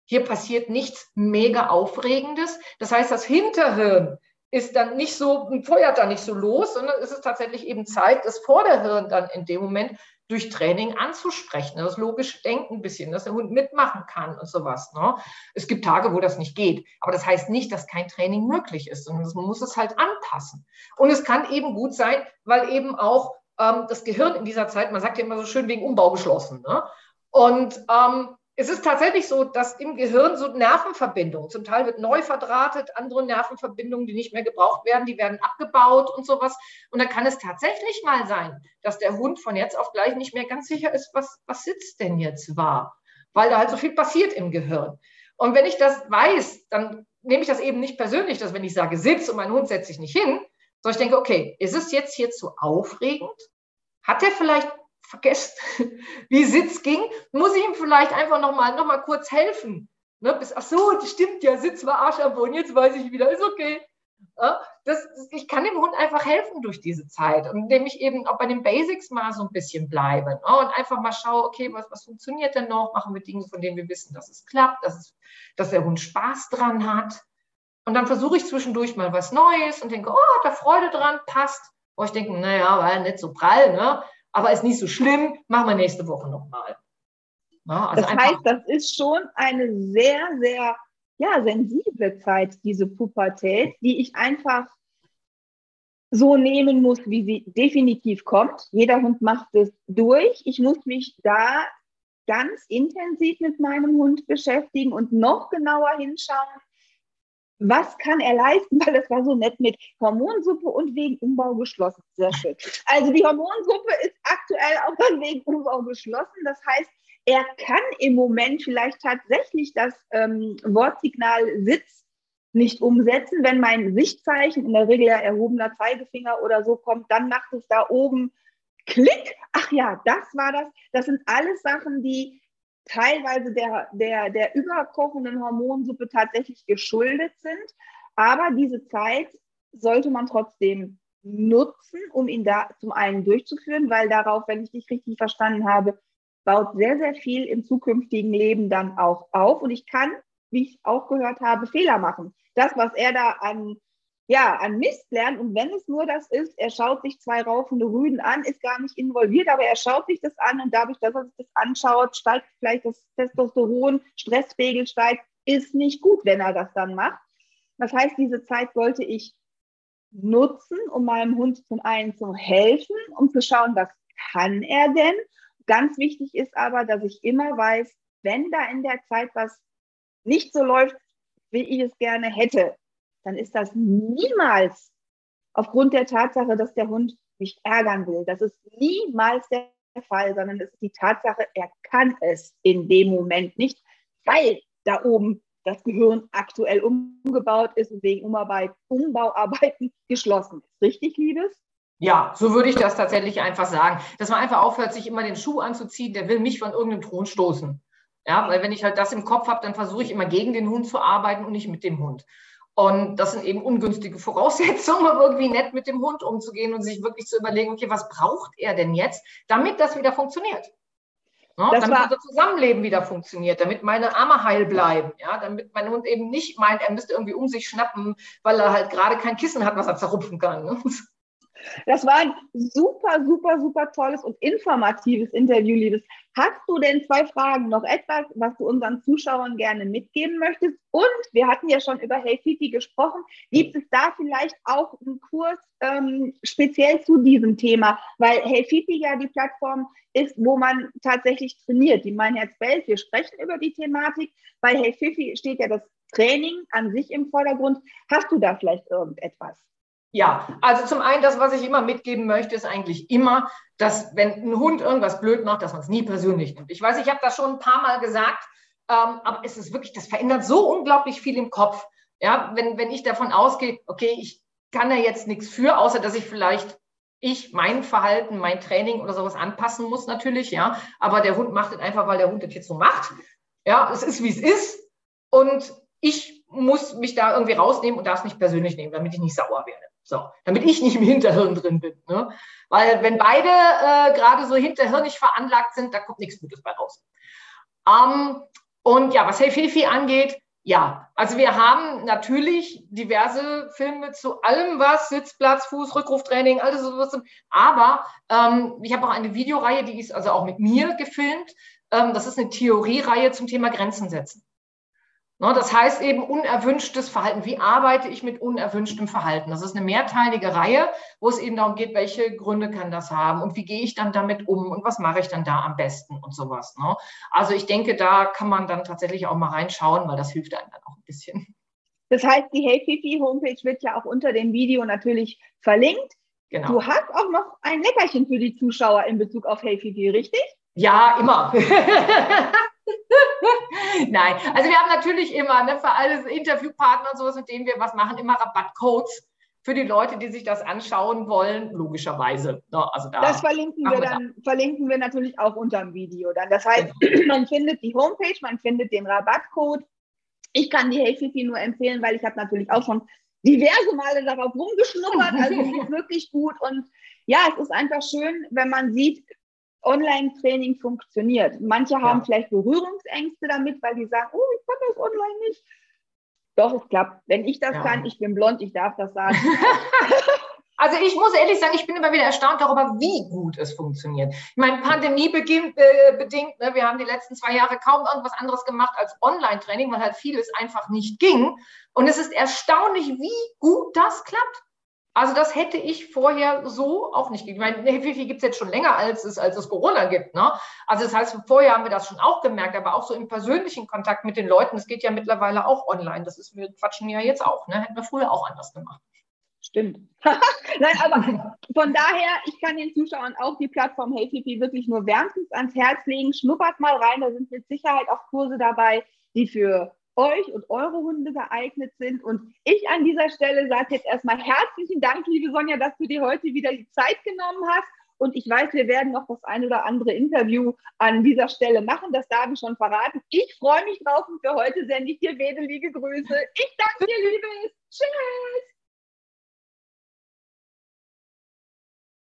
hier passiert nichts mega Aufregendes. Das heißt, das Hinterhirn ist dann nicht so, feuert da nicht so los, sondern es ist tatsächlich eben Zeit, das Vorderhirn dann in dem Moment durch Training anzusprechen, das logische Denken ein bisschen, dass der Hund mitmachen kann und sowas. Ne? Es gibt Tage, wo das nicht geht, aber das heißt nicht, dass kein Training möglich ist, sondern man muss es halt anpassen. Und es kann eben gut sein, weil eben auch ähm, das Gehirn in dieser Zeit, man sagt ja immer so schön, wegen Umbau geschlossen. Ne? Und ähm, es ist tatsächlich so, dass im Gehirn so Nervenverbindungen, zum Teil wird neu verdrahtet, andere Nervenverbindungen, die nicht mehr gebraucht werden, die werden abgebaut und sowas. Und dann kann es tatsächlich mal sein, dass der Hund von jetzt auf gleich nicht mehr ganz sicher ist, was, was Sitz denn jetzt war, weil da halt so viel passiert im Gehirn. Und wenn ich das weiß, dann nehme ich das eben nicht persönlich, dass wenn ich sage Sitz und mein Hund setzt sich nicht hin, sondern ich denke, okay, ist es jetzt hier zu aufregend? Hat er vielleicht vergessen, wie Sitz ging, muss ich ihm vielleicht einfach nochmal noch mal kurz helfen. Ne? Bis, ach so, das stimmt ja, Sitz war Arsch am Boden, jetzt weiß ich wieder, ist okay. Ja? Das, das, ich kann dem Hund einfach helfen durch diese Zeit, und indem ich eben auch bei den Basics mal so ein bisschen bleibe, ne? Und einfach mal schaue, okay, was, was funktioniert denn noch? Machen wir Dinge, von denen wir wissen, dass es klappt, dass, es, dass der Hund Spaß dran hat. Und dann versuche ich zwischendurch mal was Neues und denke, oh, hat er Freude dran, passt. Wo ich denke, naja, war ja nicht so prall, ne? Aber ist nicht so schlimm, machen wir nächste Woche nochmal. Ja, also das heißt, das ist schon eine sehr, sehr ja, sensible Zeit, diese Pubertät, die ich einfach so nehmen muss, wie sie definitiv kommt. Jeder Hund macht es durch. Ich muss mich da ganz intensiv mit meinem Hund beschäftigen und noch genauer hinschauen, was kann er leisten, weil es war so nett mit Hormonsuppe und wegen Umbau geschlossen. Sehr schön. Also die Hormonsuppe ist aktuell auch dann wegen Umbau geschlossen. Das heißt, er kann im Moment vielleicht tatsächlich das ähm, Wortsignal Sitz nicht umsetzen. Wenn mein Sichtzeichen, in der Regel ja erhobener Zeigefinger oder so kommt, dann macht es da oben Klick. Ach ja, das war das. Das sind alles Sachen, die teilweise der, der, der überkochenden Hormonsuppe tatsächlich geschuldet sind. Aber diese Zeit sollte man trotzdem nutzen, um ihn da zum einen durchzuführen, weil darauf, wenn ich dich richtig verstanden habe, baut sehr, sehr viel im zukünftigen Leben dann auch auf. Und ich kann, wie ich auch gehört habe, Fehler machen. Das, was er da an, ja, an Mist lernt, und wenn es nur das ist, er schaut sich zwei raufende Rüden an, ist gar nicht involviert, aber er schaut sich das an, und dadurch, dass er sich das anschaut, steigt vielleicht das Testosteron, Stresspegel steigt, ist nicht gut, wenn er das dann macht. Das heißt, diese Zeit sollte ich nutzen, um meinem Hund zum einen zu helfen, um zu schauen, was kann er denn? Ganz wichtig ist aber, dass ich immer weiß, wenn da in der Zeit was nicht so läuft, wie ich es gerne hätte, dann ist das niemals aufgrund der Tatsache, dass der Hund mich ärgern will. Das ist niemals der Fall, sondern es ist die Tatsache, er kann es in dem Moment nicht, weil da oben das Gehirn aktuell umgebaut ist und wegen Umarbeit, Umbauarbeiten geschlossen ist. Richtig, Liebes? Ja, so würde ich das tatsächlich einfach sagen. Dass man einfach aufhört, sich immer den Schuh anzuziehen, der will mich von irgendeinem Thron stoßen. Ja, weil wenn ich halt das im Kopf habe, dann versuche ich immer gegen den Hund zu arbeiten und nicht mit dem Hund. Und das sind eben ungünstige Voraussetzungen, um irgendwie nett mit dem Hund umzugehen und sich wirklich zu überlegen, okay, was braucht er denn jetzt, damit das wieder funktioniert? Ja, damit unser Zusammenleben wieder funktioniert, damit meine Arme heil bleiben, ja, damit mein Hund eben nicht meint, er müsste irgendwie um sich schnappen, weil er halt gerade kein Kissen hat, was er zerrupfen kann. Ne? Das war ein super, super, super tolles und informatives Interview, Liebes. Hast du denn zwei Fragen, noch etwas, was du unseren Zuschauern gerne mitgeben möchtest? Und wir hatten ja schon über Hey Fifi gesprochen. Gibt es da vielleicht auch einen Kurs ähm, speziell zu diesem Thema? Weil Hey Fifi ja die Plattform ist, wo man tatsächlich trainiert. Die Mein Herz bellt. Wir sprechen über die Thematik. Bei Hey Fifi steht ja das Training an sich im Vordergrund. Hast du da vielleicht irgendetwas? Ja, also zum einen, das, was ich immer mitgeben möchte, ist eigentlich immer, dass wenn ein Hund irgendwas blöd macht, dass man es nie persönlich nimmt. Ich weiß, ich habe das schon ein paar Mal gesagt, ähm, aber es ist wirklich, das verändert so unglaublich viel im Kopf. Ja, wenn, wenn ich davon ausgehe, okay, ich kann da jetzt nichts für, außer dass ich vielleicht ich mein Verhalten, mein Training oder sowas anpassen muss natürlich, ja, aber der Hund macht es einfach, weil der Hund das jetzt so macht. Ja, es ist, wie es ist, und ich muss mich da irgendwie rausnehmen und darf es nicht persönlich nehmen, damit ich nicht sauer werde. So, damit ich nicht im Hinterhirn drin bin. Ne? Weil wenn beide äh, gerade so hinterhirnig veranlagt sind, da kommt nichts Gutes bei raus. Ähm, Und ja, was Hey Fifi angeht, ja, also wir haben natürlich diverse Filme zu allem was, Sitzplatz, Fuß, Rückruftraining, alles sowas. Aber ähm, ich habe auch eine Videoreihe, die ist also auch mit mir gefilmt. Ähm, das ist eine Theoriereihe zum Thema Grenzen setzen. Ne, das heißt eben unerwünschtes Verhalten. Wie arbeite ich mit unerwünschtem Verhalten? Das ist eine mehrteilige Reihe, wo es eben darum geht, welche Gründe kann das haben und wie gehe ich dann damit um und was mache ich dann da am besten und sowas. Ne? Also ich denke, da kann man dann tatsächlich auch mal reinschauen, weil das hilft einem dann auch ein bisschen. Das heißt, die Hey Fifi Homepage wird ja auch unter dem Video natürlich verlinkt. Genau. Du hast auch noch ein Leckerchen für die Zuschauer in Bezug auf Hey Fifi, richtig? Ja, immer. Nein, also wir haben natürlich immer ne, für alle Interviewpartner und sowas, mit denen wir was machen, immer Rabattcodes für die Leute, die sich das anschauen wollen, logischerweise. Ne, also da das verlinken wir dann, da. verlinken wir natürlich auch unter dem Video dann. Das heißt, genau. Man findet die Homepage, man findet den Rabattcode. Ich kann die Hey Fifi nur empfehlen, weil ich habe natürlich auch schon diverse Male darauf rumgeschnuppert. Also sie ist wirklich gut und ja, es ist einfach schön, wenn man sieht, Online-Training funktioniert. Manche haben ja. vielleicht Berührungsängste damit, weil die sagen, oh, ich kann das online nicht. Doch, es klappt. Wenn ich das ja. kann, ich bin blond, ich darf das sagen. Also ich muss ehrlich sagen, ich bin immer wieder erstaunt darüber, wie gut es funktioniert. Ich meine, Pandemie bedingt, äh, bedingt ne, wir haben die letzten zwei Jahre kaum irgendwas anderes gemacht als Online-Training, weil halt vieles einfach nicht ging. Und es ist erstaunlich, wie gut das klappt. Also das hätte ich vorher so auch nicht. Ich meine, Hey Fifi gibt es jetzt schon länger, als es, als es Corona gibt. Ne? Also das heißt, vorher haben wir das schon auch gemerkt, aber auch so im persönlichen Kontakt mit den Leuten, das geht ja mittlerweile auch online. Das ist, wir quatschen ja jetzt auch. Ne? Hätten wir früher auch anders gemacht. Stimmt. Nein, aber von daher, ich kann den Zuschauern auch die Plattform Hey Fifi wirklich nur wärmstens ans Herz legen. Schnuppert mal rein, da sind mit Sicherheit auch Kurse dabei, die für euch und eure Hunde geeignet sind. Und ich an dieser Stelle sage jetzt erstmal herzlichen Dank, liebe Sonja, dass du dir heute wieder die Zeit genommen hast. Und ich weiß, wir werden noch das ein oder andere Interview an dieser Stelle machen. Das darf ich schon verraten. Ich freue mich drauf und für heute sende ich dir wedelige Grüße. Ich danke dir, Liebes. Tschüss.